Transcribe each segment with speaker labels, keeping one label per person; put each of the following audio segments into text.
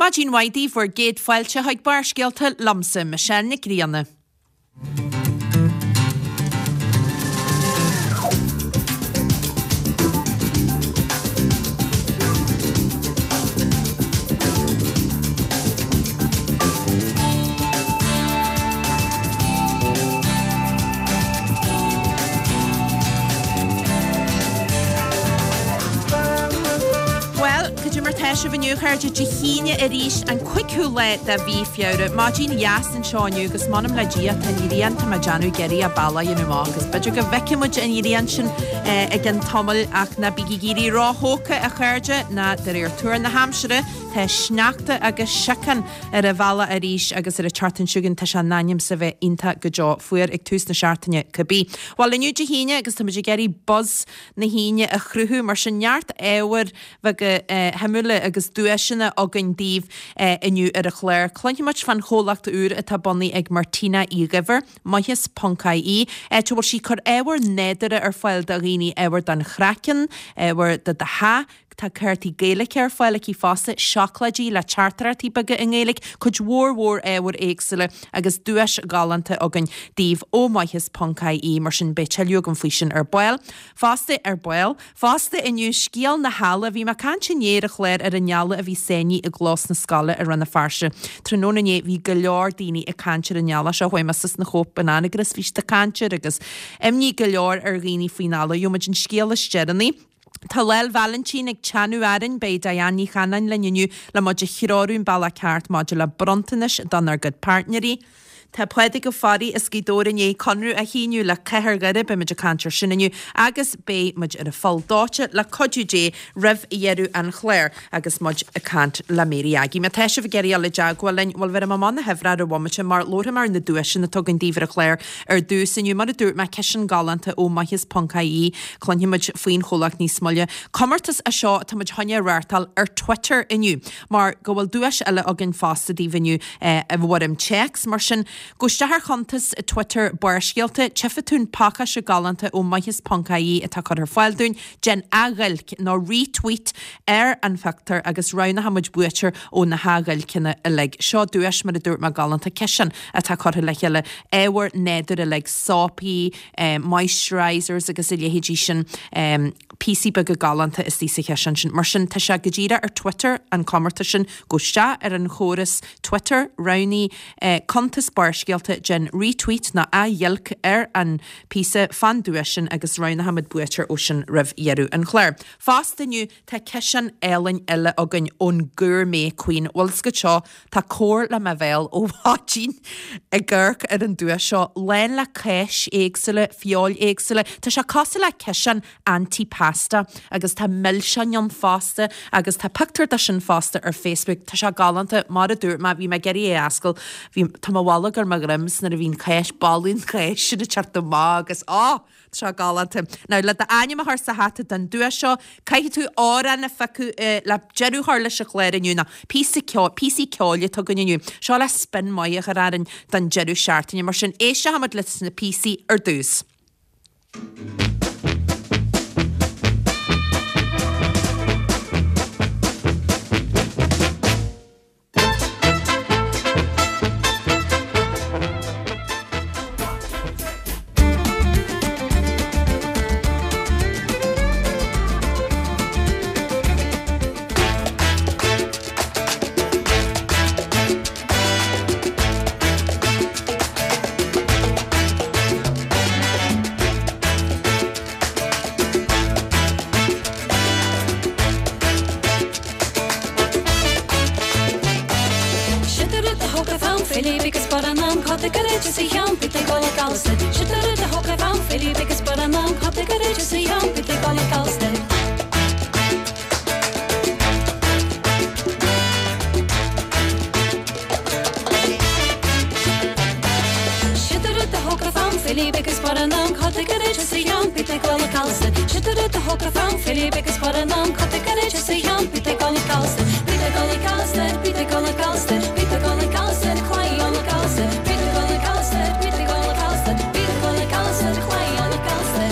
Speaker 1: Máidín waidí for géad fáilte haid barscéalta lamsa me Michelle na Gríanna. Teisio finiu charge jihíine a ríis an cuicú le da bhí fiáre. Máidín jas an seániu gus manam le dia tan írianta ma Janú geri a bala inú mágus. Beidir go bhecimid an írian sin ag an tomul ach na bigigíri ráthóca a charge na der túr na Hampshire tá sneachta agus sican ar a bhela a ríis agus ar a chartan siúgan tá se naim sa bheith inta go jo fuair ag tús na seaartaine cabí. Wal leniu jihíine agus tá geri buzz na híine a chruthú mar sin neart éhar bheit go hamúla agus dúisina agan díomh inniu ar a chléir. Clointimuid fan chólachta úr a tá bonnaí ag Martina Ígiver, maithas Poncaí, tu bhil sí chur éhar nédare ar fáil da rií éhar dan chracan, éhar da ha, tá curtí Gaelic ar fáileí fása seacladí le chartaratí baga in Gaelic chud mhór éhar éagsile agus dúis galanta agan díomh ó maithas Poncaí mar sin beteiliú an flisin ar bail. Fásta ar bail, fásta inniu scíal na hala bhí mar cantinnéir a chléir ar an neala a bhí séní i glás na scala ar ranna farse. Trónané bhí go leor daoine a cantir an neala seo chuimeas na chóp banana agus fís de cantir agus imní go leor ar rií faoinála dúmaid an scéal is steannaí. Tá leil Valentín ag teanú airin bei Diana Chanan le nniu le muid a chiráún balla ceart máidir le brontanis don ar good partnerí. Tá puide go farí is cídórin é conrú a híniu le cethir gada be muidir cantir sinniu agus bé muid ar a fáildáte le codúdé rih dhéarú an chléir agus muid a cant le mériagi. Me teise bh geirí le deagháilin bhil ver am manna hefra a bhhaimete mar lóra mar na dúisin na tugann díomhar a chléir ar dúsiniu mar a dúirt me ceisian galanta ó maithas Poncaí clonimiid faoin cholach níos smoile. Commartas a seo tá muid haine ráirtal ar Twitter inniu, mar go bhfuil dúis eile agan fásta díomhaniu a bhhaim checks mar sin Gúistear chuntas Twitter barscéalta tefatún pacha se galanta ó maithas Poncaí atá chur fáilún gen agailc nó retweet ar an factor agus roina hamuid buitir ó na hagailcinna a le seo dúis mar a dúirt me galanta ceisian atá chur le cheile éhar néidir a le sápaí, moisturizers agus i léhéidí sin PC bag a galanta is tí sa cheisian sin. Mar sin tá se go ddíra ar Twitter an commarta sin gúiste ar an chóras Twitter roiní contas barscéalta gen retweet na a dheilc ar an písa fan dúisin agus roina hamid buitir ó sin rih dhéarú an chléir. Fástaniu tá ceisian élainn eile agan ón gourmet queen bhil go seo tá cór le me bhéil ó bháidín a ggurc ar an dúis seo lein le céis éagsile, fiáil éagsile, tá se casa le ceisian antipasta agus tá millsean an fásta agus tá pictar de sin fásta ar Facebook tá se galanta mar a dúirt me bhí me geirí éascail bhí tá bhla gur me grims na a bhín céis balún céis si a teart má agus se galanta. Ná le de aine a sa hata den dúa seo caiiche tú áran na fecu le jeú hála se chléir aniu na PC ceáile tu ganiu. Seo le spin mai a charáin den jeú seaartaine mar sin éise hamad le na PC ar dús.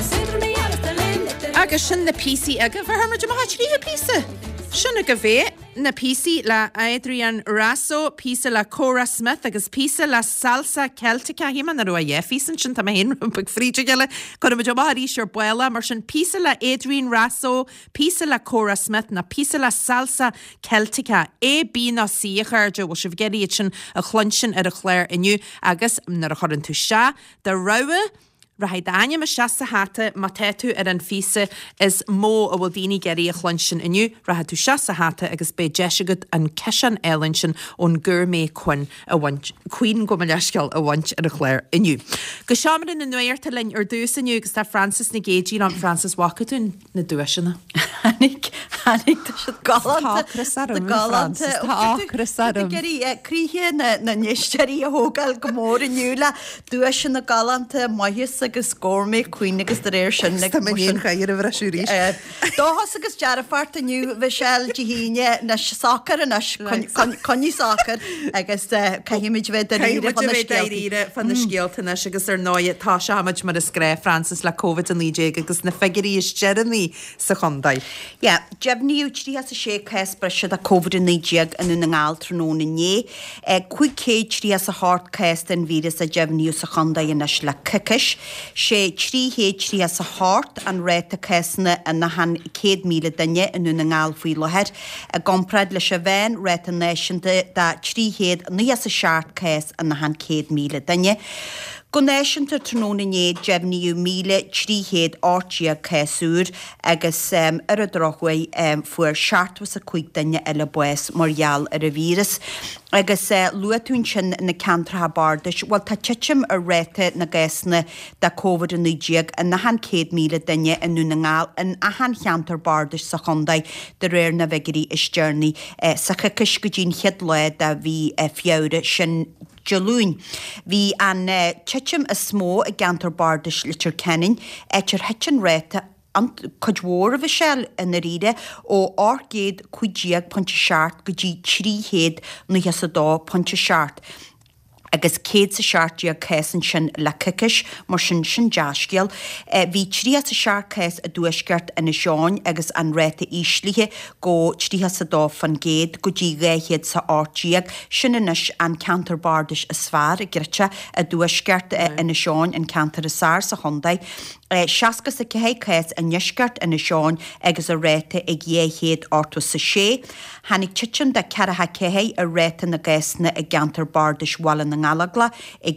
Speaker 1: Agus sin na PC aga bhar mar de maithrí a písa. Sinna go bhéh na písaí le Adrian Rasso, písa le Cora Smith agus písa le salsa Celtica híman na roia físan sin tá hen bag fríide geile chun me jobarí seir buile mar sin písa le Adrian Rasso, písa le Cora Smith na písa le salsa Celtica bí na síchar jo bh sibh geirí sin a chlunsin ar a chléir inniu agus nar a chorann tú se de roa Rahaid aine me seasta hata má tetu ar an físa is mó a bhfuil daoine geirí a chluinsin inniu, ratha tú seasta hata agus bé deisegad an cean eilinsin ón gurmé chuin a bhaint, cuoin go leisceil a bhaint ar a chléir inniu. Go seaamarin na nuirta linn ar dús inniu agus tá Francis na Géidí an Francis Wacatún na dúisina.
Speaker 2: Hannig tá si galanta.
Speaker 1: Tá
Speaker 2: Geirí críthe na neisteí a hógáil go mór inniuúla dúisina na galanta maithis agus górmé cuoine agus de réir sin
Speaker 1: chair a bhreisiúrí.
Speaker 2: Dáhas agus dearafart aniu bheit sell de híine na sácar a coní sácar agus caiimiid bheith
Speaker 1: ire fan na scialtainna agus ar 9 tá seamaid mar a scré Francis le COVID an líé agus na fegurí is Jeremy sa chundaid.
Speaker 2: Ja, Jebníú trí a sé cais breise a COVID an níideag an na ngáil tróna né. Cuig cé trí a hart cais den vírus a Jebníú sa chundaid in as le cicis. sé trí a sa hart an réta céisna a na han 100,000 danne in na ngáil faoi lehead a gompraid leis a bhein réta néisianta da 300 ní a sa seart cés a na han 100,000 danne. Go néisianta tróna né Jebníú 1,380 céúr agus ar a drochhaid fuair seaartwas a chuig danne eile bues margheall ar a vírus. Agus luatún sin na cantratha bardis, bhil tá tiitim a réite na gaiisna da COVID an níideag a na han 100,000 danne inú na ngáil in a han cheantar bardis sa chundaid de réir na bheigurí istearnaí sa chicis go dín chiad leid a bhí fiáire sin Jalún. Bhí an tiitim a smó a gantar bardis litir kenning, etir hetin réite Codhór a bheit sell in na ríide ó 8.7 go dtí 300 nó heasa 2.7. agus céad sa seaartí a céan sin le cicis mar sin deascial. Bhí trí a seaar cés a dúisceart ina seáin agus an réite íslíthe go trí sa dó fan géad go dtí réhéad sa átíag sinanis an cantar bardis a sfar a ggirte a dúisceart ina seáin an cantar a sár sa chundaid. Seascas a cehé cés a neisceart ina seáin agus a réite ag dhéhéad ortu sa sé. Hannig tiitim de ceratha cehé a réite na gaiisna a gantar bardis walla na ngalagla ag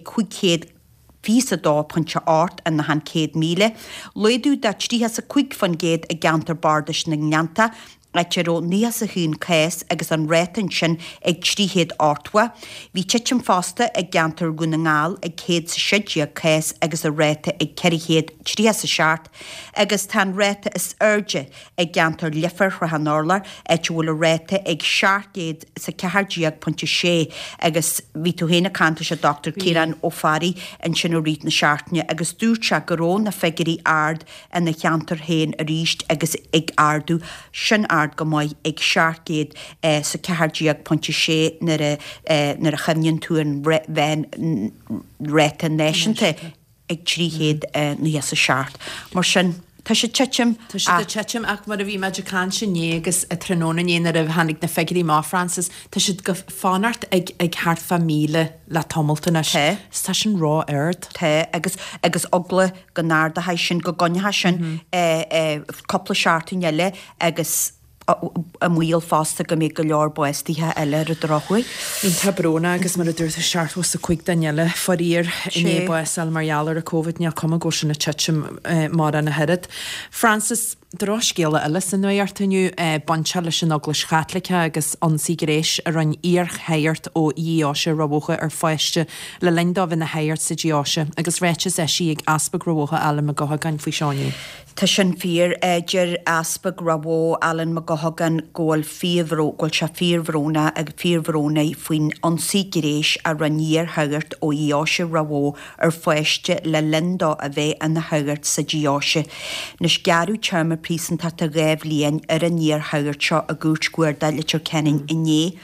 Speaker 2: 5.8 an na han 100,000. Leidú da trí a cuig fan géad a gantar bardis na ngeanta Leitero níos a hún cés agus an réitin sin ag 308. Bhí tiitim fásta ag gantar go na ngáil ag 160 cés agus a réite ag 307. Agus tá réite is urge ag gantar lifar ra an orlar bhfuil a réite ag 7 sa 4.6 agus bhí tú héna canta se Dr. Kieran O'Farry an sin ó rít na seaartne agus dúrte gorón na fegurí ard an na cheantar héin a ríist agus ag ardú sin ard go mai ag 7 sa 4.6 nar a chymnion tú an bhein réite néisianta ag 300 ní a seart. Mar sin Tá sé tiitim
Speaker 1: ach mar a bhí meidir can sin né agus a tróna néana a bhannig na fegurí má Francis tá si go fánart ag thart famíle le tomultainna sé tá sin rá airt.
Speaker 2: Tá agus ogla go náda haid sin go gonethe sin coppla seaartún eile agus a mhuiil fásta go mé go leor buistíthe eile a drochuig.
Speaker 1: Bhín tá brona agus mar a dúirt a seaartwas a chuig daile foríir in buáil margheallar a COVID ne cum go sin na tiitim mar an na head. Francis droscéile eile san nuartaniu banse lei sin aglas chatlacha agus ansí rééis ar an íorch héirt ó íáise roicha ar foiiste le lendáh na héirt sa díáise agus réite é si ag aspa roicha eile a gotha gan faoi seáinú.
Speaker 2: Tá sin fír éidir aspa grabó Alan me gohagan ggóil ggóil se fíorhróna ag fíorhróna faoin ansí rééis a raníir hagart ó íáise rabó ar foiiste le lendá a bheith an na hagart sa díáise. Nes gearú teirrma prísanta a réibh líon ar a níor hagart seo a gúirt cuairda litir kenning inné.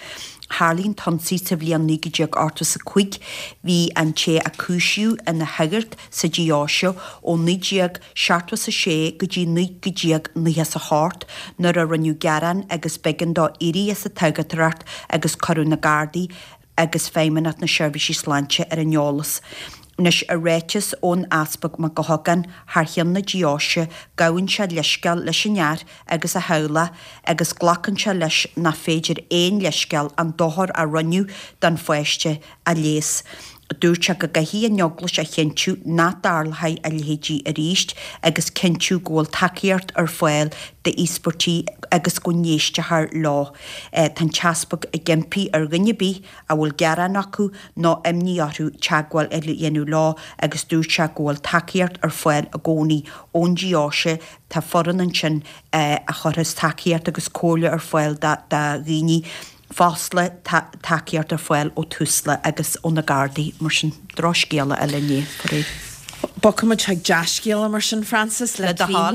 Speaker 2: Harlín tonsaí sa bblion nígideag orta sa chuig hí an té a cúisiú in na hagart sa díáisio ó nídeag seaartha sa sé go dtí nígideag níthe sa háart nar a raniu gearan agus began dá irí sa tugadtart agus corú na gardaí agus féimeannat na seirbhísí sláinte ar an neolalas. Nis a réitis ón asbag má go hagan thchean na díáise gahann se leisceal leis an near agus a heula agus ghlachann se leis na féidir éon leisceal an dóthar a raniu don foiiste a léas. Dúirte go gaithí a neoglas a chinú ná darlathaid a léhédí a ríist agus cinú ggóil takeíart ar foiil de ísportí agus go néiste th lá. Tá teaspag a gimpí ar rinnebí a bhfuil gearan acu nó imníarú teagháil a dhéanú lá agus dúirte ggóil takeíart ar foiil a gcónaí ón díáise tá foran an sin a chorras takeíart agus cóla ar foiil de rií fásla takeíart ar foiil ó túsla agus ó na gardaí mar sin droscéala a lené foré.
Speaker 1: Bocamuid ag deascéala mar sin Francis le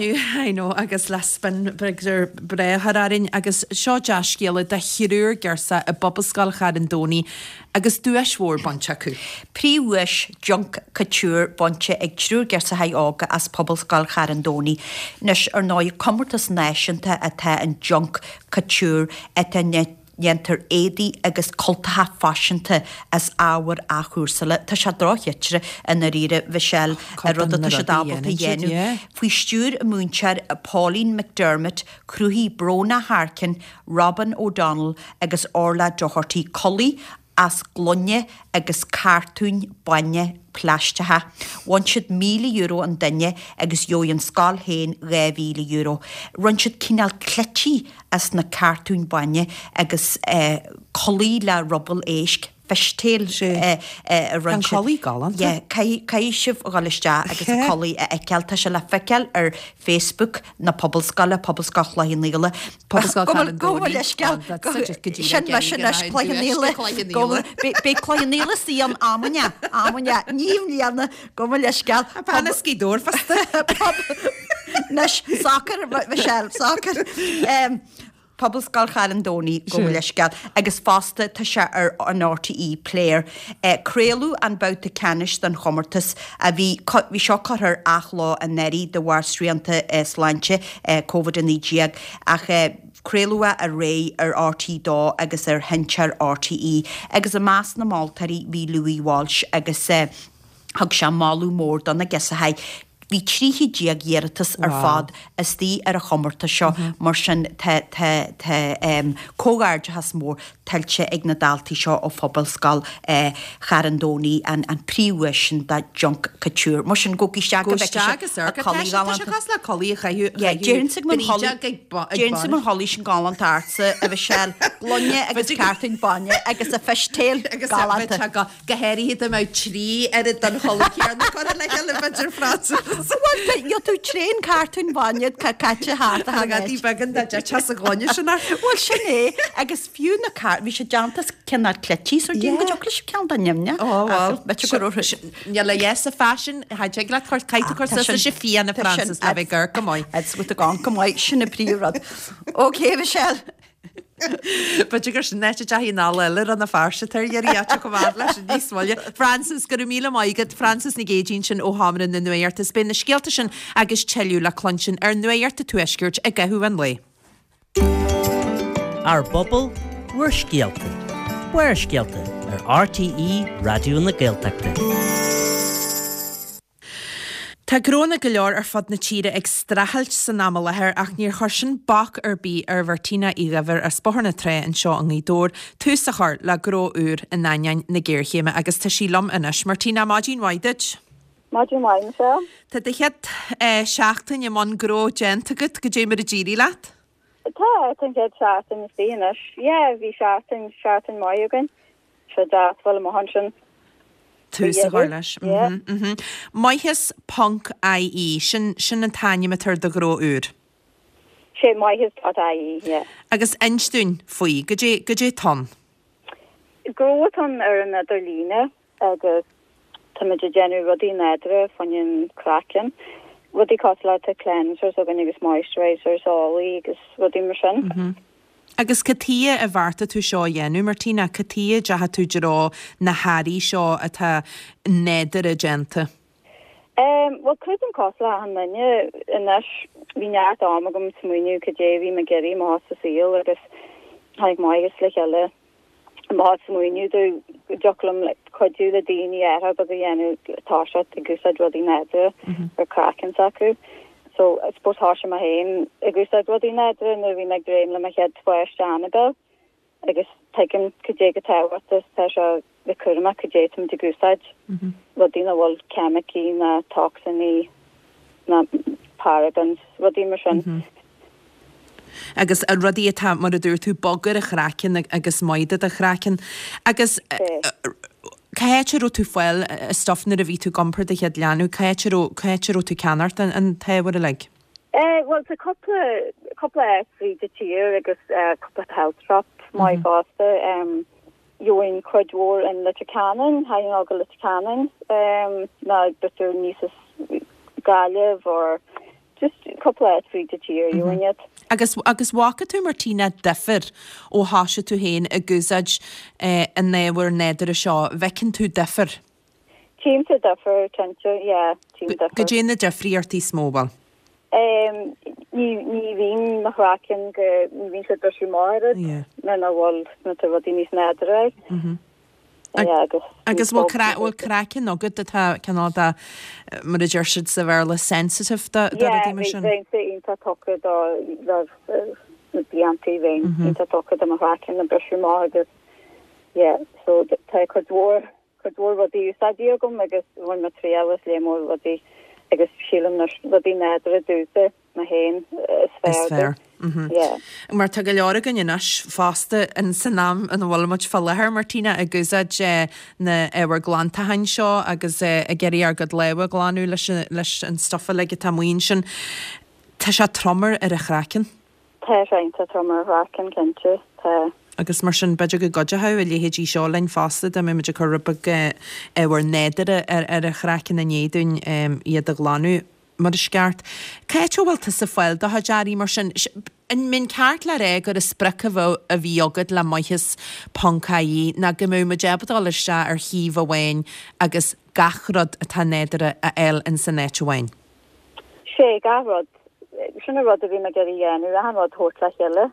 Speaker 1: haú agus lespan bregur bréthararin agus seo deascéala de chiúr gersa a bobbascal chadan dóní agus dúismhór bonte acu.
Speaker 2: Príomhuis junk couture bonte ag trúr gersa haid ága as pobalscal chadan dóní nes ar náid comórtas náisianta a tá an junk couture a net Yentar édí agus coltatha fashionanta as áhar a chúsala tá se dráithtre in na riire bheisiil a rudda tá se dábalta dhéanú. Fuoi stúr a múnsear a Pauline McDermott, cruúhí Brona Harkin, Robin O'Donnell agus Orla Doherty Colley as glonne agus cartún baine pláistethe. Bhainsiad €1,000 an duine agus jóonn scáil héin €2,000. Runsiad cinál cletí as na cartún baine agus colí le rubbal éisc festéil
Speaker 1: An colí galant?
Speaker 2: Cai sibh gáiste agus colí a cealta se le feiceil ar Facebook na pobalscala pobalscala níla. Be chláinníla sí an amine níomlíanana go leisceal
Speaker 1: Panna scídór fasta
Speaker 2: Nes soccer bheisiil soccer. Pobalscal charan dóní go leisceal agus fásta tá se ar an RTE player. Créalú an bouta canis don chomartas a bhí seo chuthar ach lá a neirí de bhhar sríanta sláinte COVID-19 ach Créalua a ré ar RT dá agus ar henchar RTE agus a más na Maltarí bhí Louis Walsh agus thug se máú mór don na gesahaid. Bhí tríthe díag dhéaratas ar fad is tí ar a chomarta seo mar sin cógáirde has mór tailte ag na daltaí seo ó phobalscal charandóní an príomhuis sin de junk couture. Mar sin gocí
Speaker 1: Déann
Speaker 2: sa man holí sin galant arsa a bheith sell glonne agus cartain banne agus a festéil galanta.
Speaker 1: Gohéirí am trí ar don cholicéar na chu le heile Francis.
Speaker 2: Jo tú tréin cartún baiad caite háta
Speaker 1: agadí began de chas a gláine sinna.
Speaker 2: Bhil sinné agus fiú na car bhí sé deantas cinnar cletí ó dí go cean a nemne?
Speaker 1: Ne le yes a fashion haid le chuir caiite chu sé fianna Francis le bheith gur go maiid.
Speaker 2: Eds with a gan go maiid sinna príomrad. Oké, Michelle.
Speaker 1: But gur sin nete a hí ná leile an na farse tar dhéiríte go bhar leis an níosmáile. Francis gur míle maigad Francis na géidín sin ó hamarin na nuirta spin na scialta sin agus teú le clonsin ar nuirta tuisgurt a gathú an lei.
Speaker 3: Our bubble, we're scialta. We're scialta ar RTE Radio na Gaeltachta.
Speaker 1: Tá gróna go leor ar fad na tíre ag strahailt san amalathir ach níor chuirsin bach ar bí ar bhartína ígahar ar spóthna tré an seo an gídór tús a chuir le gró úr in nain na ggéirchéime agus tá sí lom inis. Martina Máidín Waidid.
Speaker 4: Máidín Waidin se?
Speaker 1: Tá d chead seachtain i món gró gentagad go dé mar a ddírí leat?
Speaker 4: Tá, tan chead seachtain is bíanis. Bhí seachtain maiúgan se dáhfuil am hansin.
Speaker 1: Tús a chuir leis. Maithas punk IE sin an taine me tar do gró úr.
Speaker 4: Sé maithas IE, yeah.
Speaker 1: Agus einstún faoi, go dé ton?
Speaker 4: Grótan ar an idir líne agus táidir genú rudí nedre fanin crackin. Rudí cosla a cleansers agus moisturizers álaí agus rudí mar sin.
Speaker 1: Agus catí a bharta tú seo dhéanú Martina, catí deatha tú derá na haí seo atá néidir a genta.
Speaker 4: Well could an cosla an nenne inis hí neart amagam smuú go déhí me geirí má sa síl agus haag maigus le heile má smuú do jolam le chuú a daine ar a dhéanú tá a gúsad rodí neidir ar crackan acu. So sport ha ma hain agus rodi nedre nu vi me dream le me het twer Annabel agus teken kujé ta de kurma kujé de gusaj rodina wol chemiki na toxini na paragons rodi mar.
Speaker 1: Agus a rudí atá mar a dúir tú bogur a chrácin agus maide a chrácin agus Caetirú tú foiil stofnar a ví tú gompar de head leanú caetirú tú canart an tahar a le?
Speaker 4: Well it's a couple free de tier agus couple health shop my faster join crudwar and Litcanan ha agel Litcanan na bitter nieces galev or just couple free de tier join it.
Speaker 1: Agus waka tú Martina differ ó háise tú héin a gúsaid an néhar néidir a seo vecin tú differ?
Speaker 4: Team to differ tenture, yeah, team differ.
Speaker 1: Go dé na diffriartí smóbal?
Speaker 4: Ní vín nach rakin go vín se dosú máid na bhil na rudí níos néidir.
Speaker 1: Agus bhil cracin agad atá canál mar a dúirsid sa bhar le sensitive da dí sin?
Speaker 4: Ínta tocad na BNT vein ínta tocad am rakin na dosú má agus so tá chudhór rudí úsáidí gom agus bhain na tríalas lémór rudí agus sílam rudí néidir a dúsa na héin is fearr.
Speaker 1: Mar tu go leir gan inas fásta an sanam an bhfuilmuid fallthir Martina a gúsaid na éhar glantahain seo agus a geirí ar go leha gláú leis an stofa le go tamhain sin. Tá se tromar ar a chrácin?
Speaker 4: Tá sé tromar chrácin cinnte tá.
Speaker 1: Agus mar sin beidir go godethe a léhéadí seo lein fásta a mé chu rubba éhar néidir ar a chrácin na néadún iad a gláú. Mar is ceart. Caitehfuilta sa foiil do dearí mar sin in min ceart le ré gur a sprecha bh a bhí agad le maithis pancaí na go mú ma debadáiste ar híomh bhhain agus gachrod atá néidir a eil in san néitehhain.
Speaker 4: sé garrod sinna rud a bhí me geirí dhéanú a an rud thuirt le heile.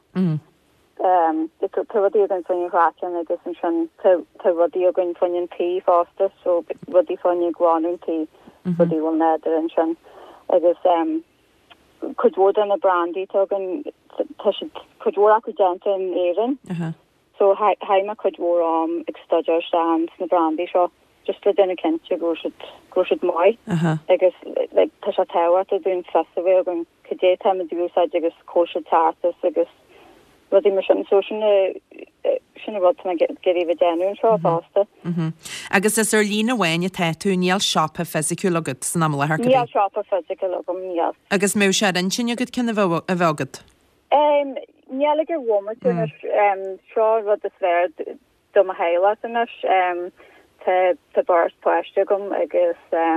Speaker 4: Rudí an fannin ráin agus an sin rudí a gon fannin tí fásta so rudí fannin gláún tí rudí bhil néidir an sin. Agus chudhór an a brandí tugan chudhór acu genta in éan so haime chudhór ag staidir stand na brandí seo just le denna cinnte grúsid mai agus tá se tehart a dún festival an chudé time a dúsáid agus cóisiid tartas agus rudí mar sin so sinna rud me geirí bh déanún seo fásta.
Speaker 1: Agus is ar lína bhain a teú níl shoppa fysiiciúil agad san am lethir?
Speaker 4: Níl shoppa fysiiciúil agam níl.
Speaker 1: Agus mé sé insin agad cinna a bhagad?
Speaker 4: Níl gur bhmar túna seo rud is sfr do a héile inis tá bars pleiste gom agus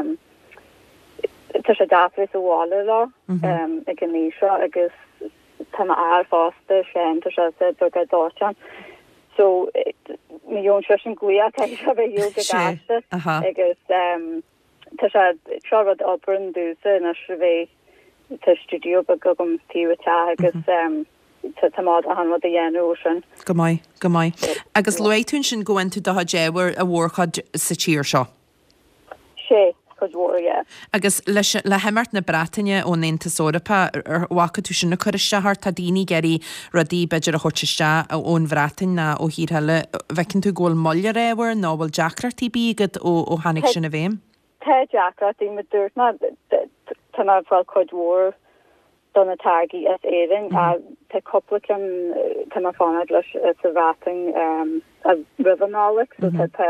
Speaker 4: tá sé dáfris a bhála lá ag an ní seo agus tá air fásta sin tá se do go dáan. So mi joon sin goia bheith hiú go gaiste agus tá se trod opran dúsa na bheith tá studio be gom títe agus támád a han a dhéanú sin.
Speaker 1: Go mai. Agus loéitún sin gohain tú déhar a bhórchad sa tíir seo.
Speaker 4: sé.
Speaker 1: Agus le hemmart na Bretainine ó Nénta Sórapa ar wacha tú sin na chuiriste hart tá daoine geirí rodí beidir a chuirteiste ón Bhreatain na ó híheile bhecinn tú ggóil molle réhar ná bhfuil deacratí bígad ó hanig sin a bhéim?
Speaker 4: Tá deacratí me dúirtna tá fáil chudhór donna targi as éan a te koplakan te fána leis sa rating a rivanáleg so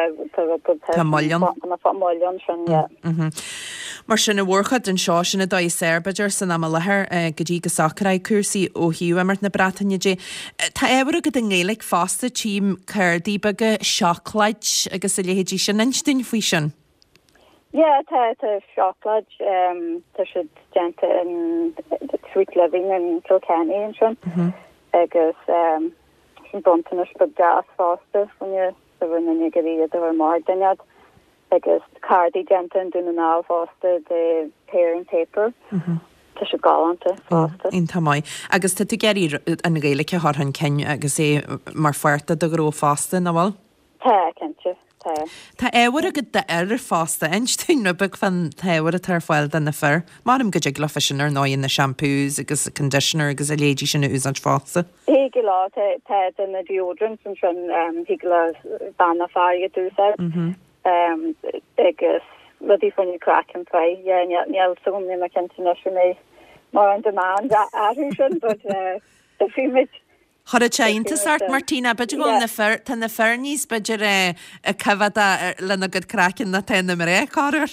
Speaker 4: mallion sin.
Speaker 1: Mar sinna bhórchad an seo sinna dá Serbaidir san am lethir go dtí go sacraid cuasaí ó hiúimmart na Bretainine dé. Tá éhar go den ngéalaigh fásta tím chuirdí baga seachlaid agus a léhédí sin instún faoi sin.
Speaker 4: Yeah, tá chocolate tá si genta in sweet living in Kilkenny and sin agus bontanas be gas fásta funne sa bhna geí a mar dainead agus cardí gentan duna ná fásta de parent paper. Tá se galanta fásta.
Speaker 1: Ínta mai. Agus tá tú geirí an réile cethan cenne agus é mar fuirta do gró fásta na bhil?
Speaker 4: Tá cinnte.
Speaker 1: Tá éhar a go de fásta einstún nubug fan táhar a tar fáil den na fear. Marm go ag lefisin ar 9 na shampoos agus conditioner agus a lédí sin na úsant fásta.
Speaker 4: Hiige lá tá den na deodorant san hiige lá banna fáige dúsa. Agus rudí fanní crack an fai. Níl sum ni ma kentin mé mar an demand aú sin, but the fimid.
Speaker 1: Chor a teanta sart Martina, beidir go na fer tan na ferníos beidir a cefada lena go crackin na ten mar ré cáir.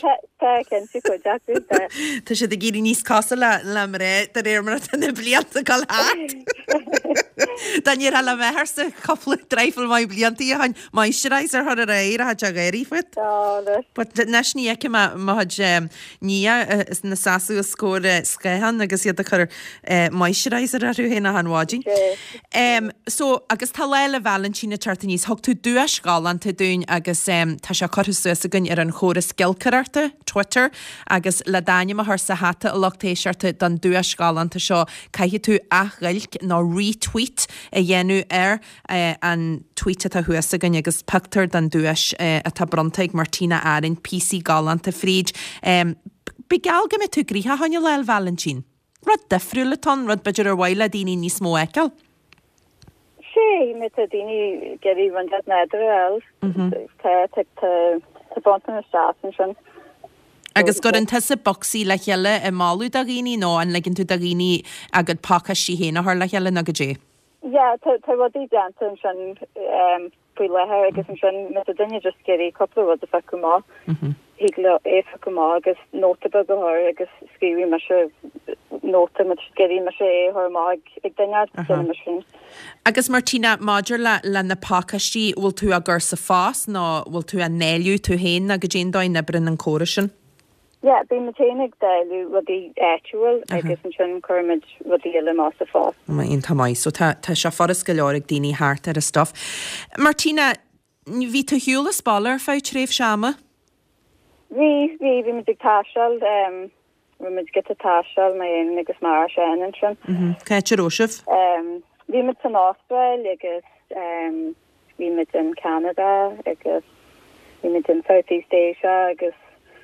Speaker 1: Tá sé de géirí níos casa le ré de ré mar na blianta gal hat. Dan níor hela meharsta coppla dreifil mai bliantaí a hain maisteráis ar a réir a had a géirí fuit. But nes ní eice ma had ní na sasú a scór skehan agus iad a chur maisteráis ar arú héna hanwádí. So agus tá leile Valentína tartaníos thug tú dúas gálan te dún agus tá se chothú a gunn ar an chóra skillcararta Twitter agus le daine a thsa hata a lochtéisiarta don dúas gálananta seo caihi tú achilc ná retweet a dhéennn ar an tweet a thuasa gunn agus pictar don dúas a tá brontaig Martina Arin PC gálananta fríd. Begalga me tú grítha haine leil Valentín. Rud defriúlatán rud beidir ar bhile daoine níos mó eiceil.
Speaker 4: sé mit a dini geri van dat nedre els te bontan a stasen sin.
Speaker 1: Agus go an tesa boxí le cheile a máú a rií nó an leginn tú a rií agad pacha sí héna th le cheile na go dé.
Speaker 4: Ja, te rodí dentan sin pu lethe agus an sin mit a dunne just geri couple wat a fe má híle éfa má agus nóta be gohar agus skrivi me se nóta mat geri me sé haar má ag daine sin.
Speaker 1: Agus Martina Maidir le na pakastí bhfuil tú a gur sa fás ná bhfuil tú a néliú tú héin a go dé dáin na brin an córa sin?
Speaker 4: Ja, bí maténig deú rudí éúil agus an sin chumid rudí eile más a fás.
Speaker 1: Ma on tá mai, so tá se forras go leir ag daoine háart ar a stof. Martina, hí tú hiúla spálar fá tréh seama?
Speaker 4: Bhí me ag táisiil mid get a táisiil mé agus mar sin sin.
Speaker 1: Caiite róisih?
Speaker 4: Bhí me an Austrail agus bhí me in Canada agus bhí me in Southeast Asia agus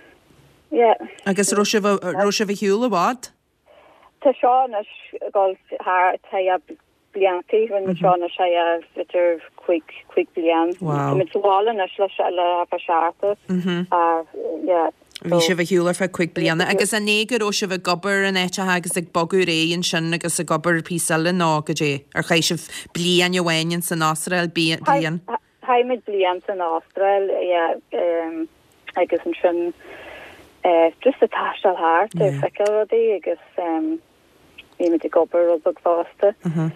Speaker 1: agus roisih hiúla bhád?
Speaker 4: Tá seán gáil ta blianttí fan na seánna sé vitar chuig blian. Mit bhálan le a seata.
Speaker 1: Bhí sé bh hiúlar fe chuig blianana, agus a négur ó se bh gobar an éite agus ag bogu réon sin agus a gobar písala ná go dé ar chéis sih blian johhain san Austrail blian.
Speaker 4: Haimid blian san Austrail agus an sin just a táistal háart feiceil rodí agus bhí me de gobar ru bag fásta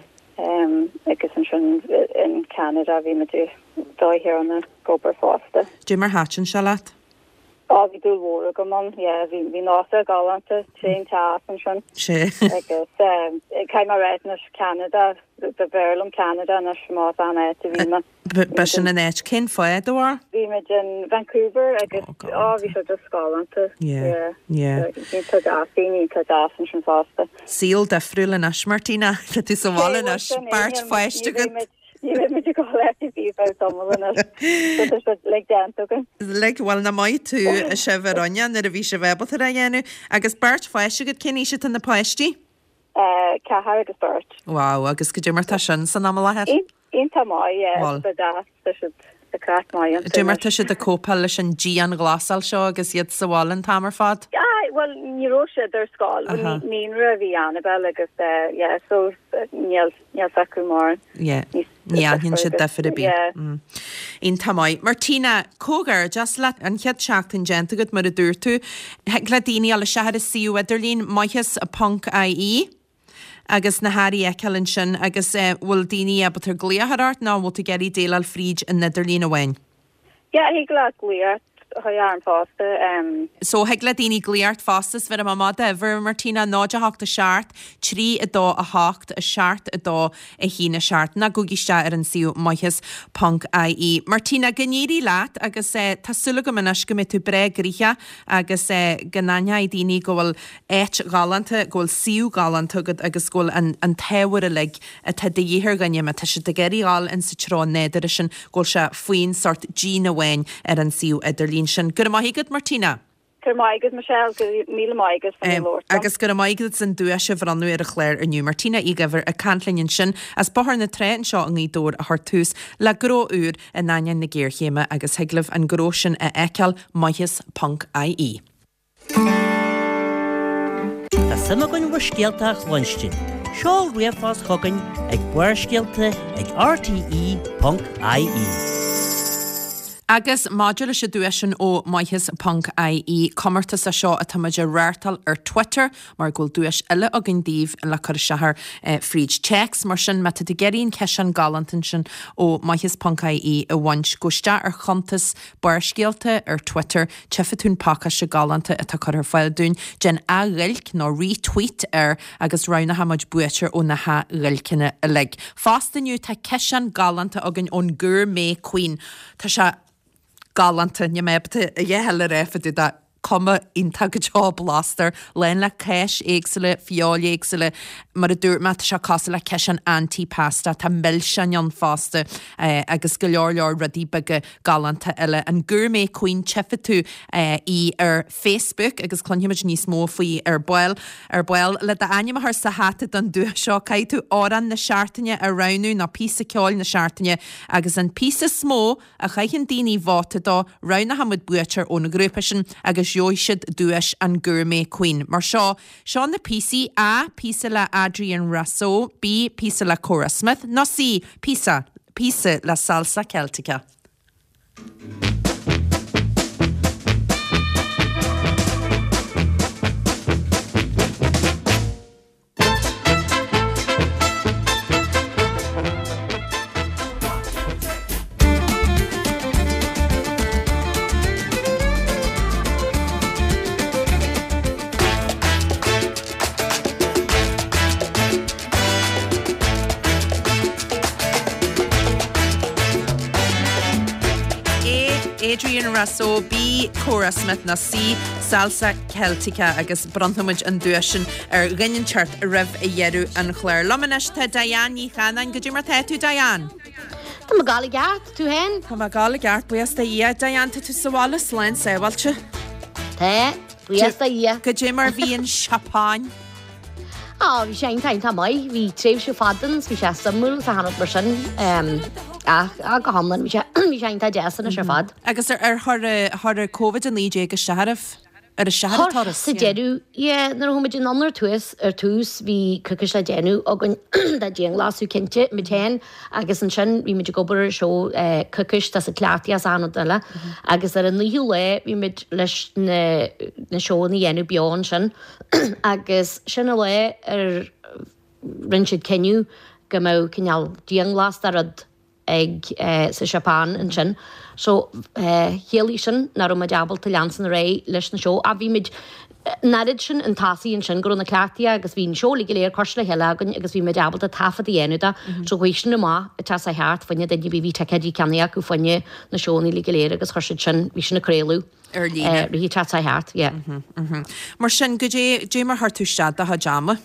Speaker 4: agus an sin in Canada bhí me dóhir an na gobar fásta.
Speaker 1: Dú mar háin se leat?
Speaker 4: Bhí dú bhór go man, hí nása galanta sé tá an sin.
Speaker 1: sé
Speaker 4: agus caiim mar réit na Canada de Berlum Canada na má an éit a bhí me.
Speaker 1: Be sin an éit cin foiad óhar?
Speaker 4: Bhí me in Vancouver agus bhí se de Scálanta. tá sin fásta.
Speaker 1: Síl de friúla nas Martina, le tú sa bhála nas bart foiiste go. Bhil na maiid tú a se bhronne ar a bhí se bhebal a dhéanú agus bart foiiste go ciní se na páistí?
Speaker 4: Cethar agus bart.
Speaker 1: Wow, agus go dúmar tá sin san am lehead?
Speaker 4: Ínta mai a crack mai.
Speaker 1: Dúmar tá si a cópa leis an dí an glasal seo agus iad sa bhálan tamar fad?
Speaker 4: Well, níró sé ar sáil ní ra bhí Annabel agus so níl fecu mar.
Speaker 1: Níl hinn si defir a bí. Ín tamáid. Martina, cógar just le an chead seachtain genta go mar a dúir tú, heag le daoine a le seaad a síú idirlín maithas a punk IE agus na háí eceann sin agus bhfuil daoine a batar gléathart ná bhil tú geirí déal fríd in Nidirlín a bhain.
Speaker 4: Ja, hí le gléart an fásta.
Speaker 1: So heag le daoine gliart fástas bhar am mada bhar Martina náide hácht a seart, trí a dó a hácht a seart a dó a hína seart na gúgiste ar an siú maithas.ie. Martina gníirí leat agus tásúla go manas go tú bre gríthe agus gnáine I daoine gohfuil éit galanta gohfuil siú galanta agus gohfuil an téhar a le a tá dhéhir ganne me tá se de geiríáil in sa trán néidir sin gohfuil se faoin sort Gina Wayne ar an siú idirlín sin. Gur maithigad Martina?
Speaker 4: Gur maithigad Michelle, gur míle maithigad fan Lord.
Speaker 1: Agus gur maithigad san dúise bhranú ar a chléir aniu. Martina I gabhar a cantlinn sin as bahar na tréin seo an ídór a thús le gró úr a naine na géirchéime agus heglah an gró sin a eiceal maithas.ie.
Speaker 3: Tá sama gon bhuiscéalteach Lunstein. Seáil riamhás chugainn ag buairscéalta ag RTE.ie.
Speaker 1: Agus module se dúisin ó maithas.ie commarta sa seo a tamidir réirtal ar Twitter mar ghfuil dúis eile a gindíh le chur sehar fríd checks mar sin meta de geirín cean galantin sin ó maithas.ie a bhaint goiste ar chuntas buairscéalta ar Twitter tefatún pacha se galanta a tá chur fáil dún gen a rilc nó retweet ar agus roina hamid buitir ó na ha rilcinne a le. Fástaniu tá cean galanta agan ón Gourmet Queen. Tá se galanta ne mebte a dhéhelle réfa da cuma ínta go job blaster len le ceis éagsile fiáil éagsile mar a dúr mat se casa le ceis an antipasta tá mil sean fásta agus go leor radí bege galanta eile an Gourmet Queen chefatú I ar Facebook agus clonimiid níos mó faoi ar buil le da aim th sa hata don dú seo cai tú áran na seaartaine a ranú na písa ceáil na seaartaine agus an písa smó a chaithn daoine bháta dá rana hamid buitir ó na grúpa sin agus joisiid dúis an Gourmet Queen. Mar seo na písaí A písa le Adrian Russo, B písa le Cora Smith, no C písa le salsa celtica. Adrian Russo, B Cora Smith na C salsa celtica agus branthamid an dúisin ar gannn chart a raibh a dhearú an chléir. Lomanis tá Diane ní chanan go dtí mar tú Diane.
Speaker 5: Tá má gála gart tú hen?
Speaker 1: Tá má gála gart buas Diane tá tú sála sláin séhailte.
Speaker 5: Tá, buas Diane.
Speaker 1: Go dtí mar bhíon Chapáin.
Speaker 5: Bhí sé ein tá mai, hí tréimh se fadans, hí sé samú sa hanad mar sin a go hamlan hí sé ein tá deasan a se fad.
Speaker 1: Agus ar thar COVID an lídé go seharh ar a sehartáras.
Speaker 5: Sa déú, nar thuid in annar tús ar tús hí cucus le déanú agan da déan glasú cinnte mitéin agus an sin hí muid gobar seo cucus tá sa cleachtaí as anad eile agus ar an níú le hí muid leis na seóna dhéanú beán sin agus sinna le ar rinsead ceniu go mó cineal déan glas arad ag sa Japan an sin. So héalí sin nar ó deabal ta leansan ré leis na seo a bhí mid narid sin an tasaí an sin gur na cleachtaí agus bhín seola go léir cos le heilegan agus bhí deabal a tafa dhéanúda so bhuiisi na má a tá sa heart fanne den bhí tacedí ceanna acu fanne na seónaí le go léir agus chusid sin bhí sin na créú hí tá sa heart,
Speaker 1: Mar sin go dé mar hartúistead a jaama.